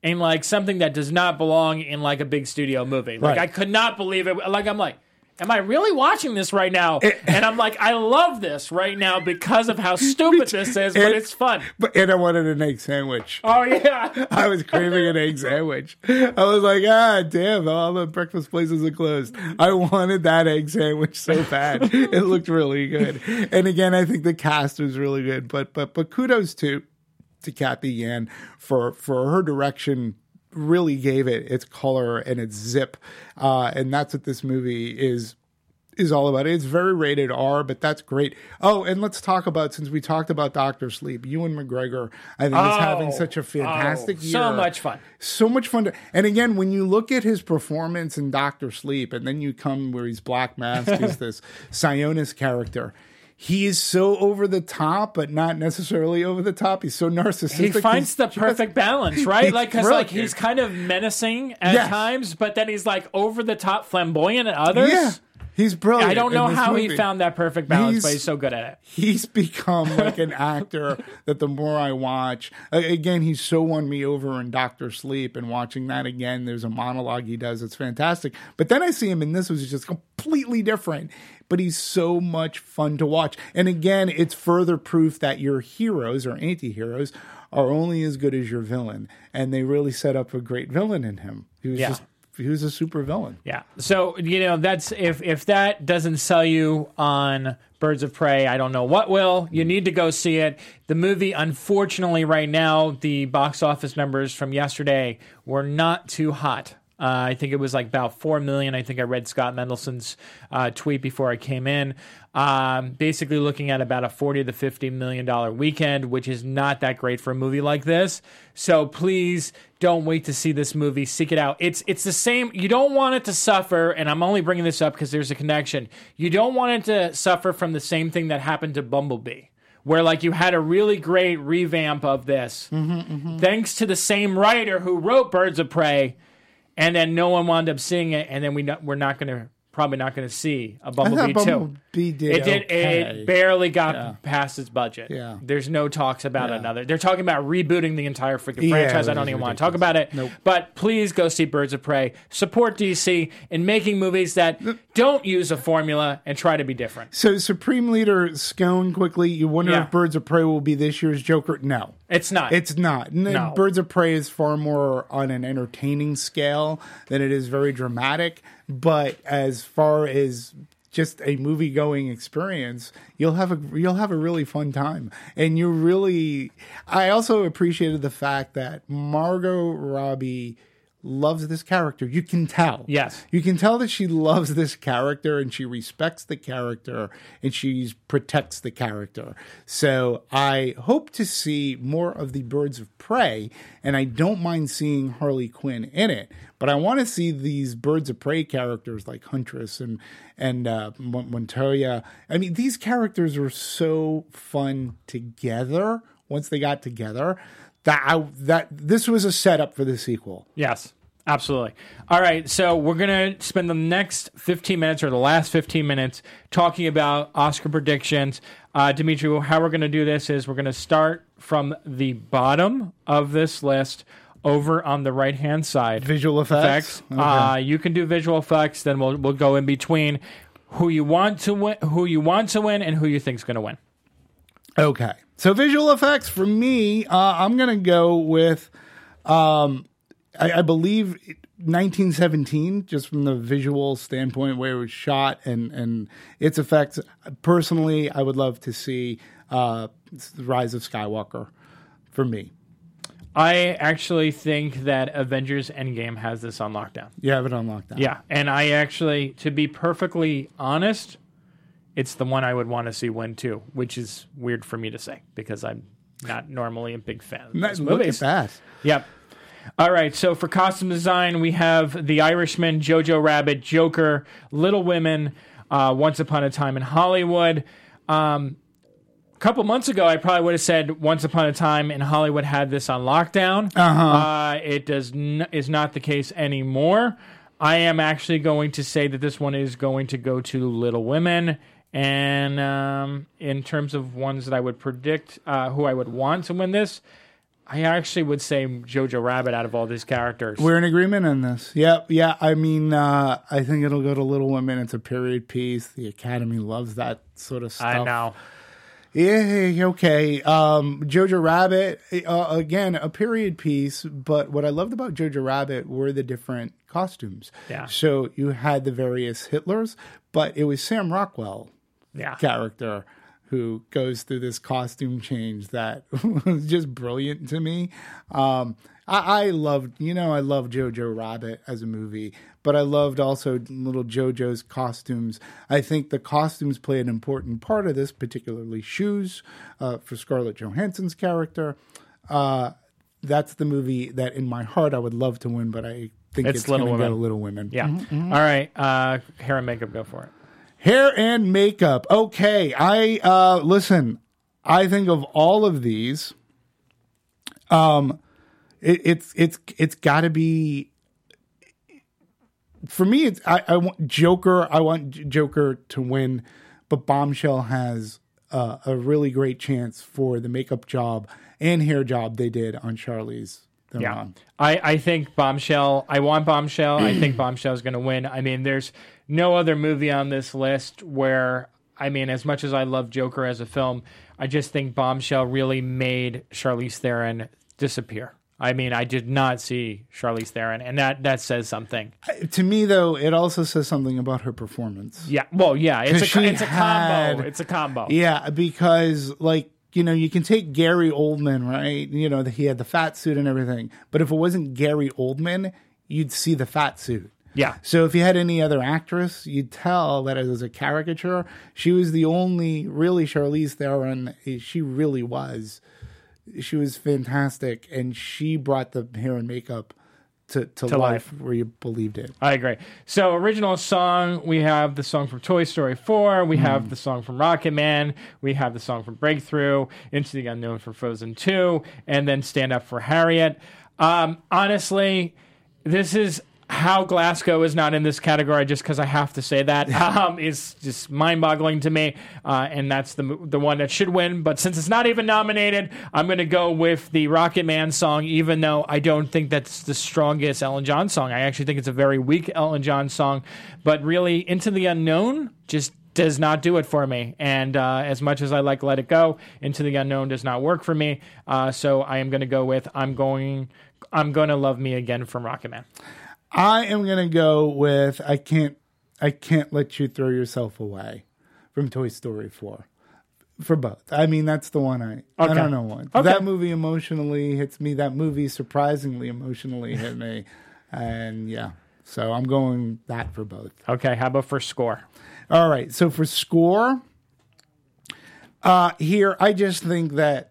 in like something that does not belong in like a big studio movie. Like Right. I could not believe it. Like I'm like, am I really watching this right now? And I'm like, I love this right now because of how stupid this is, but And- it's fun. But and I wanted an egg sandwich. Oh yeah. I was craving an egg sandwich. I was like, ah, damn, all the breakfast places are closed. I wanted that egg sandwich so bad. It looked really good. And again, I think the cast was really good. But but but kudos to to Kathy Yan for for her direction. Really gave it its color and its zip, uh, and that's what this movie is is all about. It's very rated R, but that's great. Oh, and let's talk about, since we talked about Doctor Sleep, Ewan McGregor, I think, is having such a fantastic oh, year. so much fun. So much fun. To, and again, when you look at his performance in Doctor Sleep, and then you come where he's Black Mask, he's this Sionis character. He is so over the top, but not necessarily over the top. He's so narcissistic. He finds He's the just- perfect balance, right? He's Like, because like brilliant. he's kind of menacing at Yes. times, but then he's like over the top, flamboyant at others. Yeah, he's brilliant. I don't know in this how he movie. found that perfect balance, He's- but he's so good at it. He's become like an actor that the more I watch, a- again, he's so won me over in Doctor Sleep, and watching that again, there's a monologue he does. It's fantastic. But then I see him in this, which is just completely different. But he's so much fun to watch. And again, it's further proof that your heroes or anti-heroes are only as good as your villain. And they really set up a great villain in him. He was Yeah. just he was a super villain. Yeah. So, you know, that's if if that doesn't sell you on Birds of Prey, I don't know what will. You need to go see it. The movie, unfortunately, right now, the box office numbers from yesterday were not too hot. Uh, I think it was like about four million. I think I read Scott Mendelson's uh, tweet before I came in. Um, basically looking at about a forty to fifty million dollar weekend, which is not that great for a movie like this. So please don't wait to see this movie. Seek it out. It's it's the same. You don't want it to suffer, and I'm only bringing this up because there's a connection. You don't want it to suffer from the same thing that happened to Bumblebee, where like you had a really great revamp of this, Mm-hmm, mm-hmm. thanks to the same writer who wrote Birds of Prey. And then no one wound up seeing it, and then we not, we're not going to probably not going to see a Bumblebee two. Bumblebee did It did. okay. It barely got Yeah. past its budget. Yeah. There's no talks about Yeah. another. They're talking about rebooting the entire freaking Yeah, franchise. I which don't is even want ridiculous. to talk about it. Nope. But please go see Birds of Prey. Support D C in making movies that don't use a formula and try to be different. So, Supreme Leader Scone, quickly, you wonder Yeah. if Birds of Prey will be this year's Joker? No. It's not. It's not. N- No. Birds of Prey is far more on an entertaining scale than it is very dramatic. But as far as just a movie going experience, you'll have a you'll have a really fun time. And you really, I also appreciated the fact that Margot Robbie loves this character. You can tell. Yes. You can tell that she loves this character and she respects the character and she protects the character. So I hope to see more of the Birds of Prey, and I don't mind seeing Harley Quinn in it, but I want to see these Birds of Prey characters like Huntress and and uh, Mon- Montoya. I mean, these characters were so fun together once they got together. That I, that this was a setup for the sequel. Yes, absolutely. All right, so we're going to spend the next fifteen minutes or the last fifteen minutes talking about Oscar predictions. Uh, Dimitri, how we're going to do this is we're going to start from the bottom of this list over on the right-hand side. Visual effects. Okay. Uh, you can do visual effects, then we'll we'll go in between who you want to win, who you want to win, and who you think's going to win. Okay. So visual effects for me, uh, I'm going to go with, um, I, I believe nineteen seventeen, just from the visual standpoint where it was shot and, and its effects. Personally, I would love to see uh, the Rise of Skywalker for me. I actually think that Avengers Endgame has this on lockdown. You have it on lockdown. Yeah, and I actually, to be perfectly honest, it's the one I would want to see win too, which is weird for me to say because I'm not normally a big fan of those Look movies. at that. Yep. All right, so for costume design, we have The Irishman, Jojo Rabbit, Joker, Little Women, uh, Once Upon a Time in Hollywood. Um, a couple months ago, I probably would have said Once Upon a Time in Hollywood had this on lockdown. Uh-huh. Uh, it does n- is not the case anymore. I am actually going to say that this one is going to go to Little Women. And um, in terms of ones that I would predict uh, who I would want to win this, I actually would say Jojo Rabbit out of all these characters. We're in agreement on this. Yeah, yeah. I mean, uh, I think it'll go to Little Women. It's a period piece. The Academy loves that sort of stuff. I know. Yeah, okay. Um, Jojo Rabbit, uh, again, a period piece, but what I loved about Jojo Rabbit were the different costumes. Yeah. So you had the various Hitlers, but it was Sam Rockwell Yeah. character who goes through this costume change that was just brilliant to me. Um, I, I loved, you know, I love Jojo Rabbit as a movie, but I loved also little Jojo's costumes. I think the costumes play an important part of this, particularly shoes uh, for Scarlett Johansson's character. Uh, that's the movie that in my heart I would love to win, but I think It's it's, Little going to Women. go Little Women. Yeah. All right. Uh, hair and makeup, go for it. Hair and makeup. Okay, I uh, listen. I think of all of these, um, it, it's it's it's got to be for me. It's I, I want Joker. I want Joker to win, but Bombshell has uh, a really great chance for the makeup job and hair job they did on Charlize Theron. Yeah. I, I think Bombshell, I want Bombshell. I think Bombshell is going to win. I mean, there's no other movie on this list where, I mean, as much as I love Joker as a film, I just think Bombshell really made Charlize Theron disappear. I mean, I did not see Charlize Theron, and that, that says something. To me, though, it also says something about her performance. Yeah. Well, yeah, it's a, She it's a had- combo. It's a combo. Yeah, because like, you know, you can take Gary Oldman, right? You know, he had the fat suit and everything. But if it wasn't Gary Oldman, you'd see the fat suit. Yeah. So if you had any other actress, you'd tell that it was a caricature. She was the only really Charlize Theron. She really was. She was fantastic. And she brought the hair and makeup to, to, To life, life. where you believed it. I agree. So, original song, we have the song from Toy Story four, we have the song from Rocket Man, we have the song from Breakthrough, Into the Unknown from Frozen two, and then Stand Up for Harriet. Um, honestly, this is how Glasgow is not in this category, just because I have to say that, um, is just mind-boggling to me, uh, and that's the the one that should win. But since it's not even nominated, I'm going to go with the Rocket Man song, even though I don't think that's the strongest Elton John song. I actually think it's a very weak Elton John song. But really, Into the Unknown just does not do it for me. And uh, as much as I like Let It Go, Into the Unknown does not work for me. Uh, so I am going to go with I'm going I'm going to Love Me Again from Rocket Man. I am gonna go with I can't I can't let you throw yourself away from Toy Story four. For both. I mean, that's the one I I Okay. don't know what. Okay. That movie emotionally hits me. That movie surprisingly emotionally hit me. And yeah. So I'm going that for both. Okay, how about for score? All right. So for score, uh here I just think that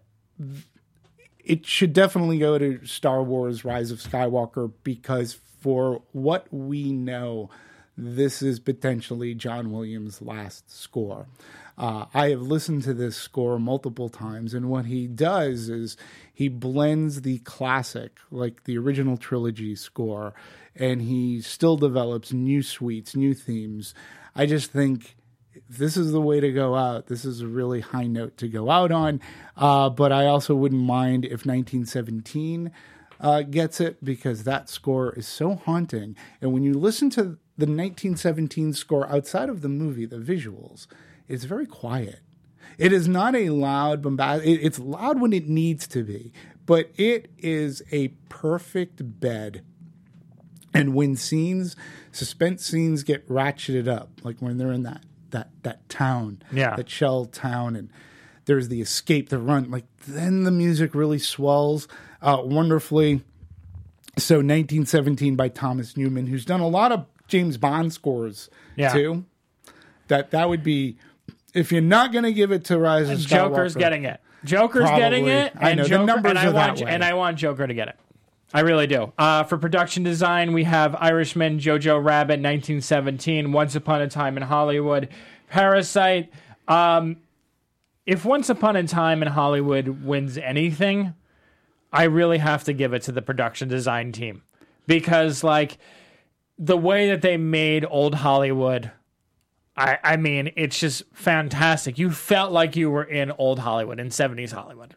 it should definitely go to Star Wars Rise of Skywalker, because for what we know, this is potentially John Williams' last score. Uh, I have listened to this score multiple times, and what he does is he blends the classic, like the original trilogy score, and he still develops new suites, new themes. I just think this is the way to go out. This is a really high note to go out on. Uh, but I also wouldn't mind if nineteen seventeen uh, gets it, because that score is so haunting. And when you listen to the nineteen seventeen score outside of the movie, the visuals, it's very quiet. It is not a loud bombast. It, it's loud when it needs to be, but it is a perfect bed. And when scenes, suspense scenes get ratcheted up, like when they're in that that that town, Yeah. that shell town, and there's the escape, the run, like then the music really swells uh, wonderfully. So nineteen seventeen by Thomas Newman, who's done a lot of James Bond scores Yeah. too. That that would be, if you're not going to give it to Rise of Skywalker, Joker's getting it. Joker's Probably. getting it. I And know, the Joker, numbers and I are that want, way. And I want Joker to get it. I really do. Uh, for production design, we have Irishman, Jojo Rabbit, nineteen seventeen, Once Upon a Time in Hollywood, Parasite. Um, if Once Upon a Time in Hollywood wins anything, I really have to give it to the production design team. Because, like, the way that they made old Hollywood, I, I mean, it's just fantastic. You felt like you were in old Hollywood, in seventies Hollywood.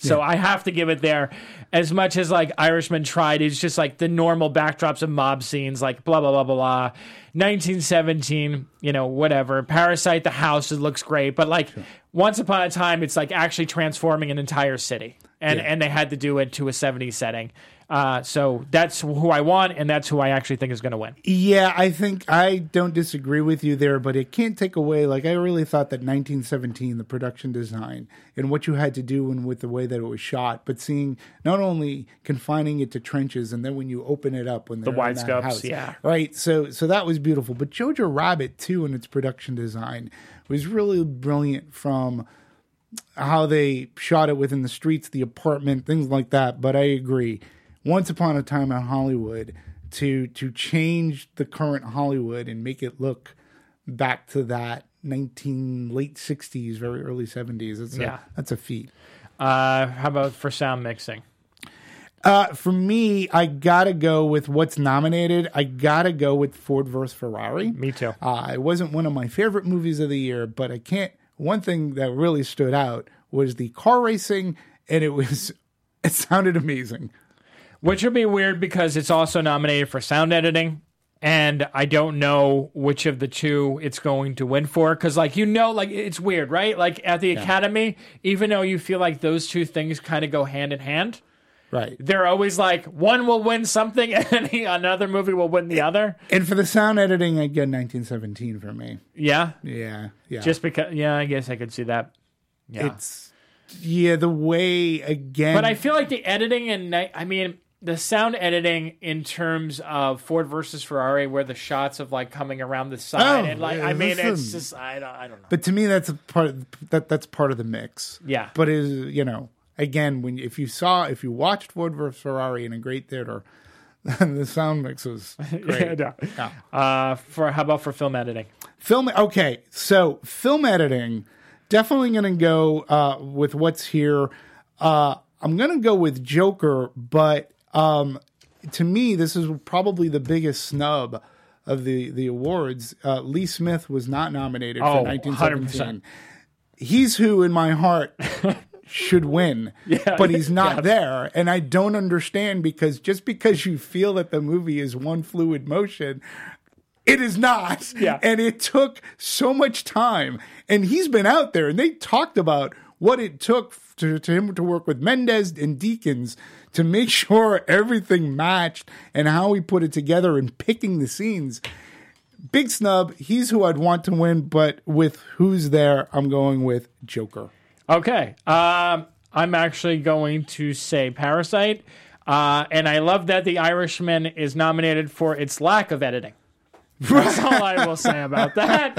So Yeah. I have to give it there. As much as like Irishman tried, it's just like the normal backdrops of mob scenes, like blah, blah, blah, blah, blah. nineteen seventeen, you know, whatever. Parasite, the house, it looks great. But like Once Upon a Time, it's like actually transforming an entire city. And, Yeah. and they had to do it to a seventies setting. Uh, so that's who I want, and that's who I actually think is going to win. Yeah, I think I don't disagree with you there, but it can't take away. Like, I really thought that nineteen seventeen, the production design and what you had to do and with the way that it was shot, but seeing not only confining it to trenches and then when you open it up when they're wide in that scopes, house, yeah. right. So, so that was beautiful. But Jojo Rabbit too, in its production design, was really brilliant from how they shot it within the streets, the apartment, things like that. But I agree. Once Upon a Time in Hollywood, to to change the current Hollywood and make it look back to that nineteen late sixties, very early seventies. It's Yeah. a, that's a feat. Uh, how about for sound mixing? Uh, for me, I gotta go with what's nominated. I gotta go with Ford versus Ferrari. Me too. Uh, it wasn't one of my favorite movies of the year, but I can't. One thing that really stood out was the car racing, and it was it sounded amazing. Which would be weird because it's also nominated for sound editing, and I don't know which of the two it's going to win for. Because, like, you know, like, it's weird, right? Like, at the Academy, even though you feel like those two things kind of go hand in hand, Right. they're always like, one will win something, and then the, another movie will win the other. And for the sound editing, I get nineteen seventeen for me. Yeah? Yeah, yeah. Just because, yeah, I guess I could see that. Yeah. It's yeah, the way again. But I feel like the editing and I mean the sound editing in terms of Ford versus Ferrari, where the shots of like coming around the side Oh, and like yeah, I mean listen. it's just I don't I don't know. But to me, that's a part that that's part of the mix. Yeah. But is you know again when if you saw if you watched Ford versus Ferrari in a great theater, the sound mix was great. Yeah, no. Yeah. Uh, for how about for film editing? Film. Okay, so film editing. Definitely going to go uh, with what's here. Uh, I'm going to go with Joker, but um, to me, this is probably the biggest snub of the the awards. Uh, Lee Smith was not nominated Oh, for nineteen one hundred seventeen. percent. He's who, in my heart, should win, Yeah, but he's not yeah. there, and I don't understand because just because you feel that the movie is one fluid motion. It is not. Yeah. And it took so much time. And he's been out there, and they talked about what it took to, to him to work with Mendez and Deakins to make sure everything matched and how he put it together and picking the scenes. Big snub. He's who I'd want to win, but with who's there, I'm going with Joker. Okay. Um, I'm actually going to say Parasite. Uh, and I love that The Irishman is nominated for its lack of editing. That's all I will say about that.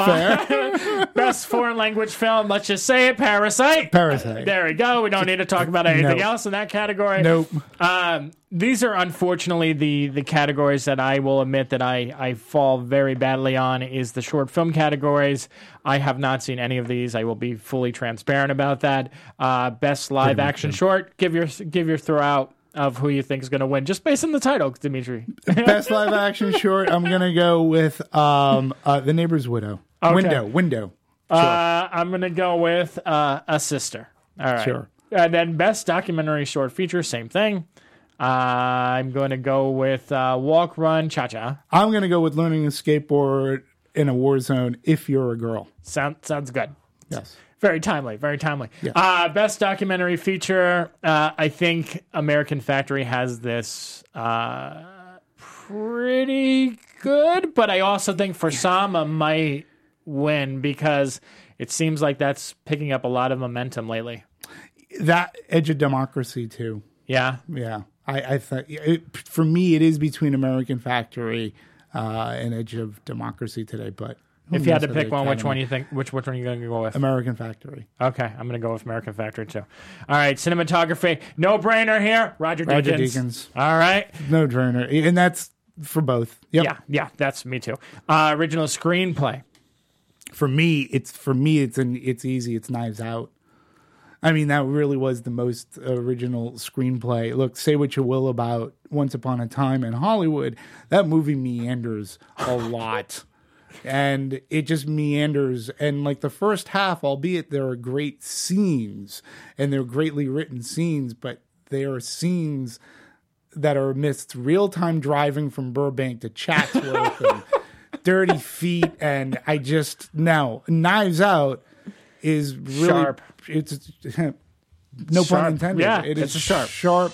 Uh, best foreign language film, let's just say it, Parasite. Parasite. There we go. We don't need to talk about anything No. else in that category. Nope. Um, these are unfortunately the the categories that I will admit that I, I fall very badly on is the short film categories. I have not seen any of these. I will be fully transparent about that. Uh, best live action short. Give your give your throw out of who you think is going to win, just based on the title, Dimitri. Best live action short, I'm going to go with um, uh, The Neighbor's Widow. Okay. Window. Window. Uh, I'm going to go with uh, A Sister. All right. Sure. And then best documentary short feature, same thing. Uh, I'm going to go with uh, Walk, Run, Cha Cha. I'm going to go with Learning to Skateboard in a War Zone if you're a girl. Sound, sounds good. Yes. Very timely, very timely. Yeah. Uh, best documentary feature, uh, I think American Factory has this uh, pretty good, but I also think For Sama might win because it seems like that's picking up a lot of momentum lately. That Edge of Democracy, too. Yeah. Yeah. I, I thought, it, for me, it is between American Factory uh, and Edge of Democracy today, but. who If you had to knows how pick the one, which Academy- one do you think? Which which one are you going to go with? American Factory. Okay, I'm going to go with American Factory too. All right, cinematography, no brainer here. Roger, Roger Deakins. Deakins. All right. No trainer. And that's for both. Yep. Yeah, yeah, that's me too. Uh, original screenplay. For me, it's for me, it's an, it's easy. It's Knives Out. I mean, that really was the most original screenplay. Look, say what you will about Once Upon a Time in Hollywood. That movie meanders a lot. and it just meanders. And like the first half, albeit there are great scenes and they're greatly written scenes, but they are scenes that are amidst real-time driving from Burbank to Chatsworth and dirty feet. And I just, no, Knives Out is really Sharp. It's no Sharp. pun intended. Yeah, it it's is a sharp. sharp,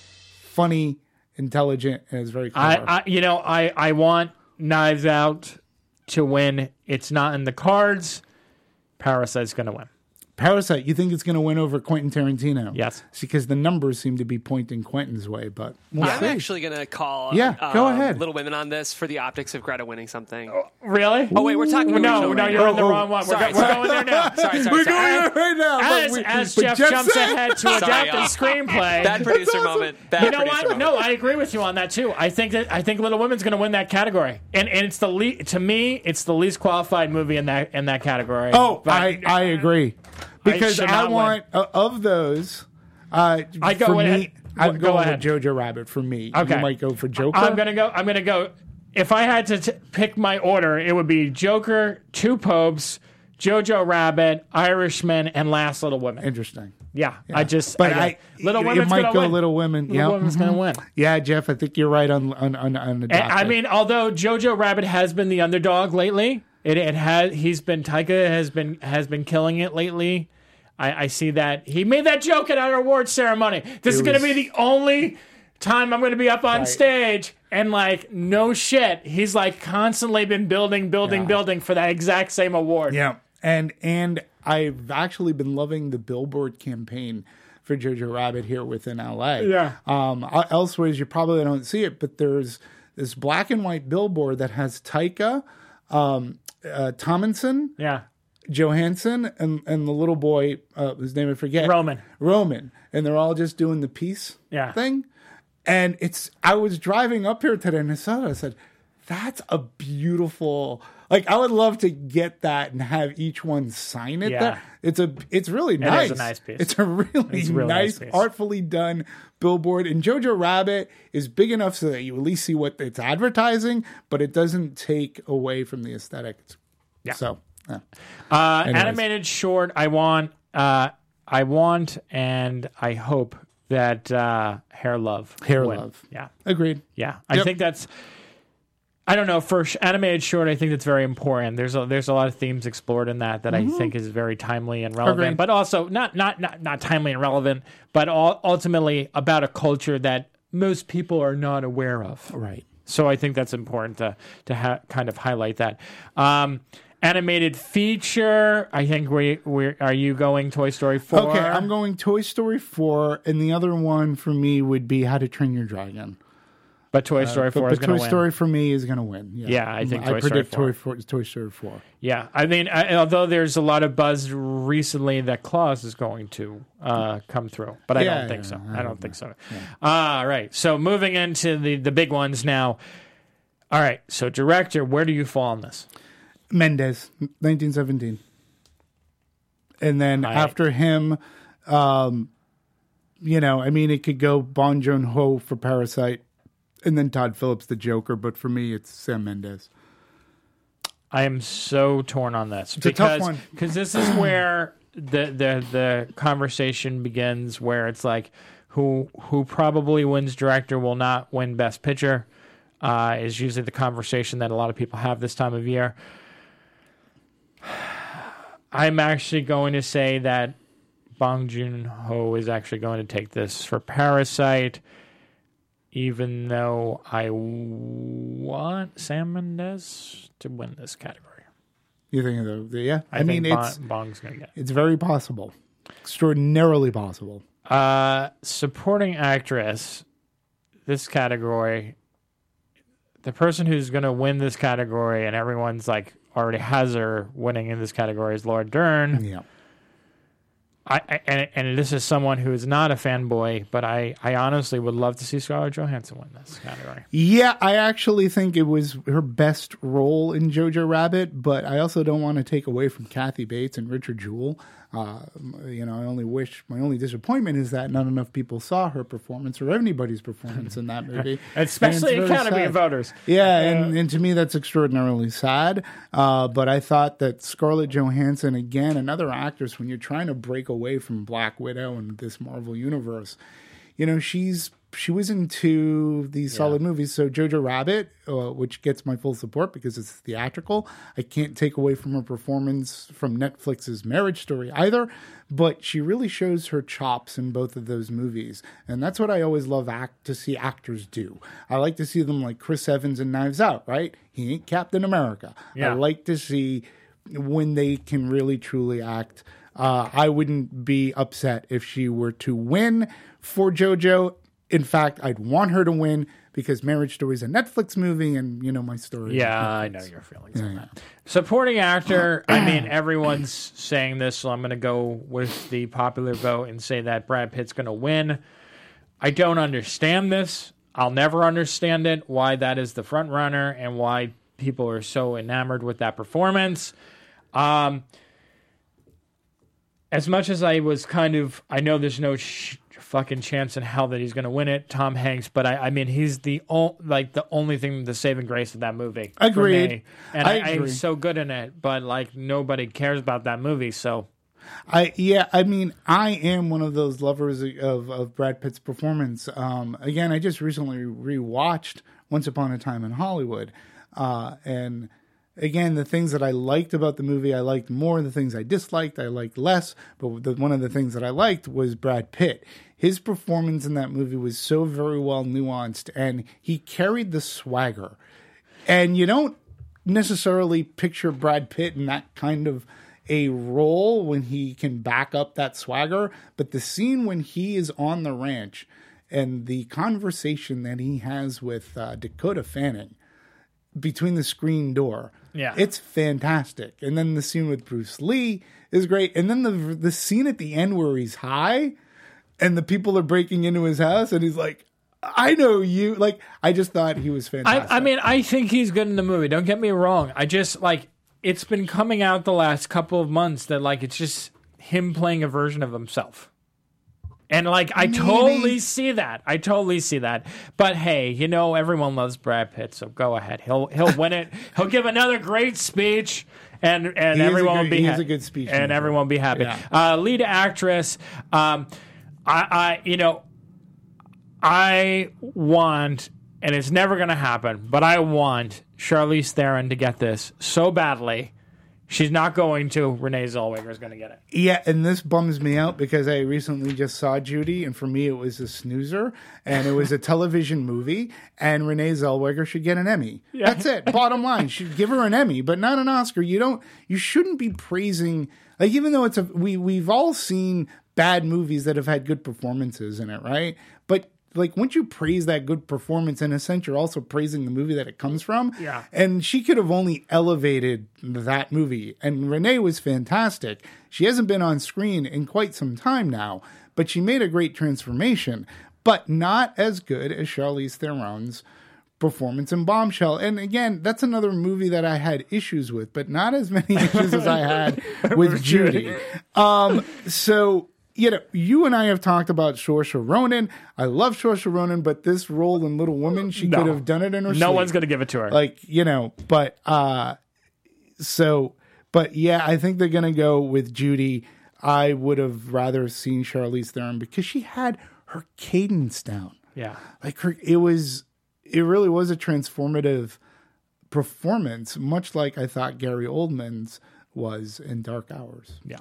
funny, intelligent, and it's very clever. I, I, you know, I, I want Knives Out to win. It's not in the cards. Parasite's going to win. Parasite, you think it's going to win over Quentin Tarantino? Yes. It's because the numbers seem to be pointing Quentin's way, but we'll I'm see. actually going to call Yeah, go um, ahead. Little Women on this for the optics of Greta winning something. Really? Oh, wait, we're talking No, original no, right you're now. on the Oh, wrong one. We're, sorry, go- we're sorry. going there now. Sorry, sorry, We're sorry. going there right now. but As, we- as but Jeff, Jeff jumps said- ahead to adapt Sorry, a y'all. screenplay. Bad producer awesome. moment. Bad You know producer what? moment. No, I agree with you on that too. I think that I think Little Women's going to win that category, and and it's the le- to me it's the least qualified movie in that in that category. Oh, But- I, I agree. Because should I, not want, uh, of those, uh, I go for ahead. me, I'm Go going ahead. with Jojo Rabbit for me. Okay. You might go for Joker. I'm gonna go. I'm gonna go. If I had to t- pick my order, it would be Joker, Two Popes, Jojo Rabbit, Irishman, and Last Little Women. Interesting. Yeah, I just. But I, I, Little it Women's might gonna go win. Little Women. Little yeah. Women's gonna win. Yeah, Jeff, I think you're right on on on, on the And, I mean, although Jojo Rabbit has been the underdog lately, it, it has. He's been Taika has been has been killing it lately. I, I see that he made that joke at our awards ceremony. This is It going to was- be the only time I'm going to be up on Right. stage, and like no shit, he's like constantly been building, building, Yeah. building for that exact same award. Yeah, and and I've actually been loving the billboard campaign for Jojo Rabbit here within L A. Yeah. Um, uh, elsewhere, you probably don't see it, but there's this black and white billboard that has Taika, um, uh, Tomlinson, Yeah. Johansson, and and the little boy, uh, whose name I forget, Roman. Roman, and they're all just doing the peace Yeah. thing. And it's, I was driving up here today and I saw it. I said, that's a beautiful, like, I would love to get that and have each one sign it Yeah. there. It's a, it's really nice. is a nice piece. It's a really, It's a really nice, nice piece. artfully done billboard. And Jojo Rabbit is big enough so that you at least see what it's advertising, but it doesn't take away from the aesthetics. Yeah. So, yeah. Uh, Anyways. animated short. I want. Uh, I want, and I hope that uh, Hair Love. Hair win. Love. Yeah. Agreed. Yeah, I Yep. think that's. I don't know for sh- animated short. I think that's very important. There's a there's a lot of themes explored in that that I think is very timely and relevant, Agreed. but also not not not not timely and relevant, but all, ultimately about a culture that most people are not aware of. Right. So I think that's important to to ha- kind of highlight that. Um, animated feature. I think we we are you going Toy Story four? Okay, I'm going Toy Story four, and the other one for me would be How to Train Your Dragon. But Toy Story Uh, But, four but is going Toy to win. Story for me is going to win. Yeah, Yeah, I think I Toy Story predict four. Toy, four, Toy Story four. Yeah, I mean, I, although there's a lot of buzz recently that Claus is going to uh, come through, but I Yeah, don't think yeah, so. I I don't don't think so. All right, so moving into the the big ones now. All right, so director, where do you fall on this? Mendes, nineteen seventeen. And then I- after him, um, you know, I mean, it could go Bong Joon-ho for Parasite, and then Todd Phillips, the Joker. But for me, it's Sam Mendes. I am so torn on this a tough because one. because this is where the the the conversation begins, where it's like who who probably wins director will not win best picture. Uh, is usually the conversation that a lot of people have this time of year. I'm actually going to say that Bong Joon-ho is actually going to take this for Parasite, even though I want Sam Mendes to win this category. You think of the, yeah? I, I, think mean, Bong, it's Bong's going to get it. it's very possible, extraordinarily possible. Uh, supporting actress, this category, the person who's going to win this category, and everyone's like already has her winning in this category, is Laura Dern. Yeah. I, I and, and this is someone who is not a fanboy, but I, I honestly would love to see Scarlett Johansson win this category. Yeah, I actually think it was her best role in Jojo Rabbit, but I also don't want to take away from Kathy Bates and Richard Jewell. Uh, you know, I only wish, my only disappointment is that not enough people saw her performance or anybody's performance in that movie. Especially Academy of Voters. Yeah, and, and to me that's extraordinarily sad. Uh, but I thought that Scarlett Johansson, again, another actress, when you're trying to break away from Black Widow and this Marvel universe, you know, she's she was into these yeah. solid movies. So Jojo Rabbit, uh, which gets my full support because it's theatrical. I can't take away from her performance from Netflix's Marriage Story either, but she really shows her chops in both of those movies. And that's what I always love act to see actors do. I like to see them like Chris Evans in Knives Out, right? He ain't Captain America. Yeah. I like to see when they can really truly act. Uh, I wouldn't be upset if she were to win for JoJo. In fact, I'd want her to win because Marriage Story is a Netflix movie, and you know my story. Yeah, I know your feelings on that. Supporting actor, I mean, everyone's saying this, so I'm going to go with the popular vote and say that Brad Pitt's going to win. I don't understand this. I'll never understand it, why that is the front runner and why people are so enamored with that performance. Um, as much as I was kind of, I know there's no sh- fucking chance in hell that he's going to win it, Tom Hanks, but I, I mean, he's the o- like the only thing, the saving grace of that movie. Agreed. And I, I, I, he's so good in it, but like nobody cares about that movie, so. I yeah, I mean, I am one of those lovers of, of Brad Pitt's performance. Um, again, I just recently rewatched Once Upon a Time in Hollywood, uh, and again, the things that I liked about the movie, I liked more. The things I disliked, I liked less. But the, one of the things that I liked was Brad Pitt. His performance in that movie was so very well nuanced, and he carried the swagger. And you don't necessarily picture Brad Pitt in that kind of a role when he can back up that swagger. But the scene when he is on the ranch and the conversation that he has with uh, Dakota Fanning between the screen door, yeah, it's fantastic. And then the scene with Bruce Lee is great. And then the the scene at the end where he's high and the people are breaking into his house and he's like, I know you. Like, I just thought he was fantastic. I, I mean, I think he's good in the movie. Don't get me wrong. I just, like, it's been coming out the last couple of months that, like, it's just him playing a version of himself. And, like, I Maybe. totally see that. I totally see that. But, hey, you know, everyone loves Brad Pitt, so go ahead. He'll he'll win it. He'll give another great speech, and, and he everyone good, will be happy. ha- He's a good speech. And everyone will be happy. Yeah. Uh, lead actress, um, I, I, you know, I want, and it's never going to happen, but I want Charlize Theron to get this so badly. She's not going to. Renee Zellweger is going to get it. Yeah, and this bums me out because I recently just saw Judy, and for me it was a snoozer, and it was a television movie, and Renee Zellweger should get an Emmy. Yeah. That's it. Bottom line, should give her an Emmy, but not an Oscar. You don't. You shouldn't be praising. Like, even though it's a we we've all seen bad movies that have had good performances in it, right? But like, once you praise that good performance, in a sense, you're also praising the movie that it comes from. Yeah. And she could have only elevated that movie. And Renee was fantastic. She hasn't been on screen in quite some time now, but she made a great transformation, but not as good as Charlize Theron's performance in Bombshell. And again, that's another movie that I had issues with, but not as many issues as I had with Judy. Um, so... You know, you and I have talked about Saoirse Ronan. I love Saoirse Ronan, but this role in Little Women, she no. could have done it in her sleep. No one's going to give it to her. Like, you know, but, uh, so, but yeah, I think they're going to go with Judy. I would have rather seen Charlize Theron because she had her cadence down. Yeah. Like, her, it was, it really was a transformative performance, much like I thought Gary Oldman's was in Dark Hours. Yeah.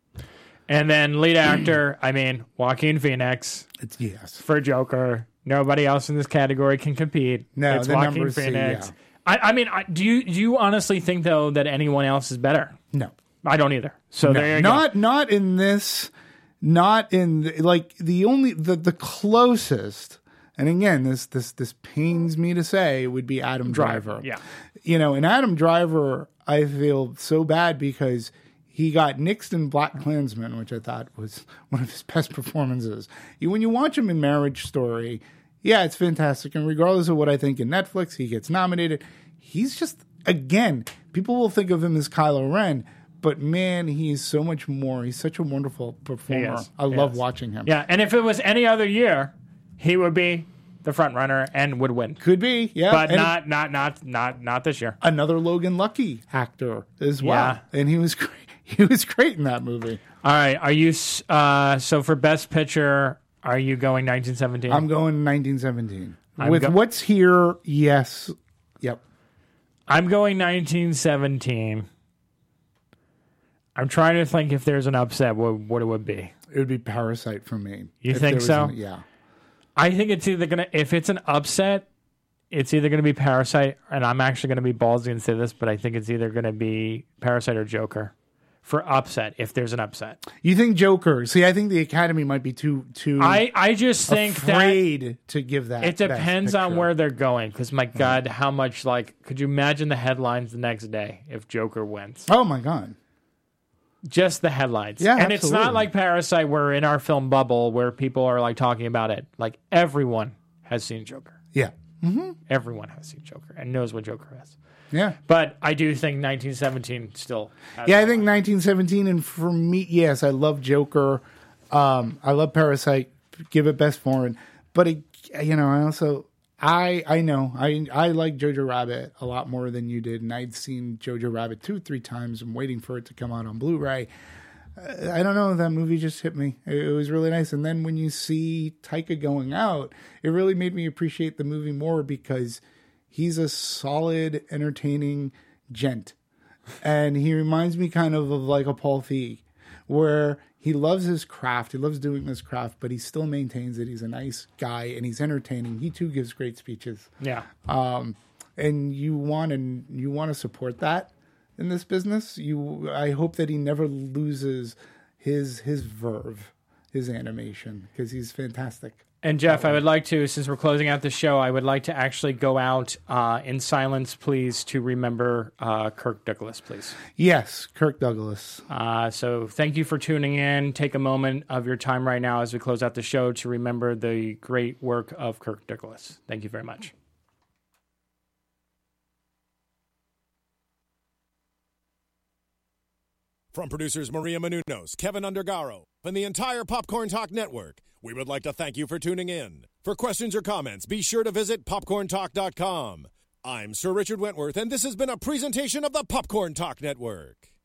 And then lead actor, I mean, Joaquin Phoenix. It's yes. For Joker. Nobody else in this category can compete. No, it's the Joaquin numbers, Phoenix. yeah. I, I mean, I, do you do you honestly think, though, that anyone else is better? No. I don't either. So no, there you not, go. Not in this, not in, the, like, the only, the, the closest, and again, this, this, this pains me to say, would be Adam Driver. Driver. Yeah. You know, and Adam Driver, I feel so bad because he got nixed in Black Klansman, which I thought was one of his best performances. When you watch him in Marriage Story, yeah, it's fantastic. And regardless of what I think in Netflix, he gets nominated. He's just, again, people will think of him as Kylo Ren, but man, he's so much more. He's such a wonderful performer. is. I He love is. watching him. Yeah, and if it was any other year, he would be the front runner and would win. Could be, yeah. But And not, not, not, not, not this year. another Logan Lucky actor as well, Yeah. and he was great. He was great in that movie. All right, are you? s- Uh, so for Best Picture, are you going nineteen seventeen? I'm going nineteen seventeen. I'm With go- what's here, yes. Yep. I'm going nineteen seventeen. I'm trying to think if there's an upset, what, what it would be. It would be Parasite for me. You If think there was so? an- yeah. I think it's either gonna. If it's an upset, it's either gonna be Parasite, and I'm actually gonna be ballsy and say this, but I think it's either gonna be Parasite or Joker for upset. If there's an upset, You think Joker? See, I think the Academy might be too too I I just think that afraid to give that. it depends Best on Picture. where they're going. Because my God, how much like could you imagine the headlines the next day if Joker wins? Oh my God. Just the headlines. Yeah, and it's absolutely. not like Parasite where in our film bubble where people are like talking about it. Like everyone has seen Joker. Yeah. Everyone has seen Joker and knows what Joker is. Yeah. But I do think nineteen seventeen still has Yeah, I a think lot. nineteen seventeen, and for me, yes, I love Joker. Um, I love Parasite. Give it Best Foreign, but it, you know, I also I I know I I like Jojo Rabbit a lot more than you did, and I'd seen Jojo Rabbit two three times. I'm waiting for it to come out on Blu-ray. Uh, I don't know, that movie just hit me. It, it was really nice, and then when you see Taika going out, it really made me appreciate the movie more because he's a solid, entertaining gent. And he reminds me kind of of like a Paul Feig, where he loves his craft. He loves doing this craft, but he still maintains that he's a nice guy and he's entertaining. He too gives great speeches. Yeah. Um, and you want to you want to support that in this business. You, I hope that he never loses his his verve, his animation, because he's fantastic. And Jeff, I would like to, since we're closing out the show, I would like to actually go out uh, in silence, please, to remember uh, Kirk Douglas, please. Yes, Kirk Douglas. Uh, so thank you for tuning in. Take a moment of your time right now as we close out the show to remember the great work of Kirk Douglas. Thank you very much. From producers Maria Menounos, Kevin Undergaro, and the entire Popcorn Talk Network, we would like to thank you for tuning in. For questions or comments, be sure to visit popcorn talk dot com. I'm Sir Richard Wentworth, and this has been a presentation of the Popcorn Talk Network.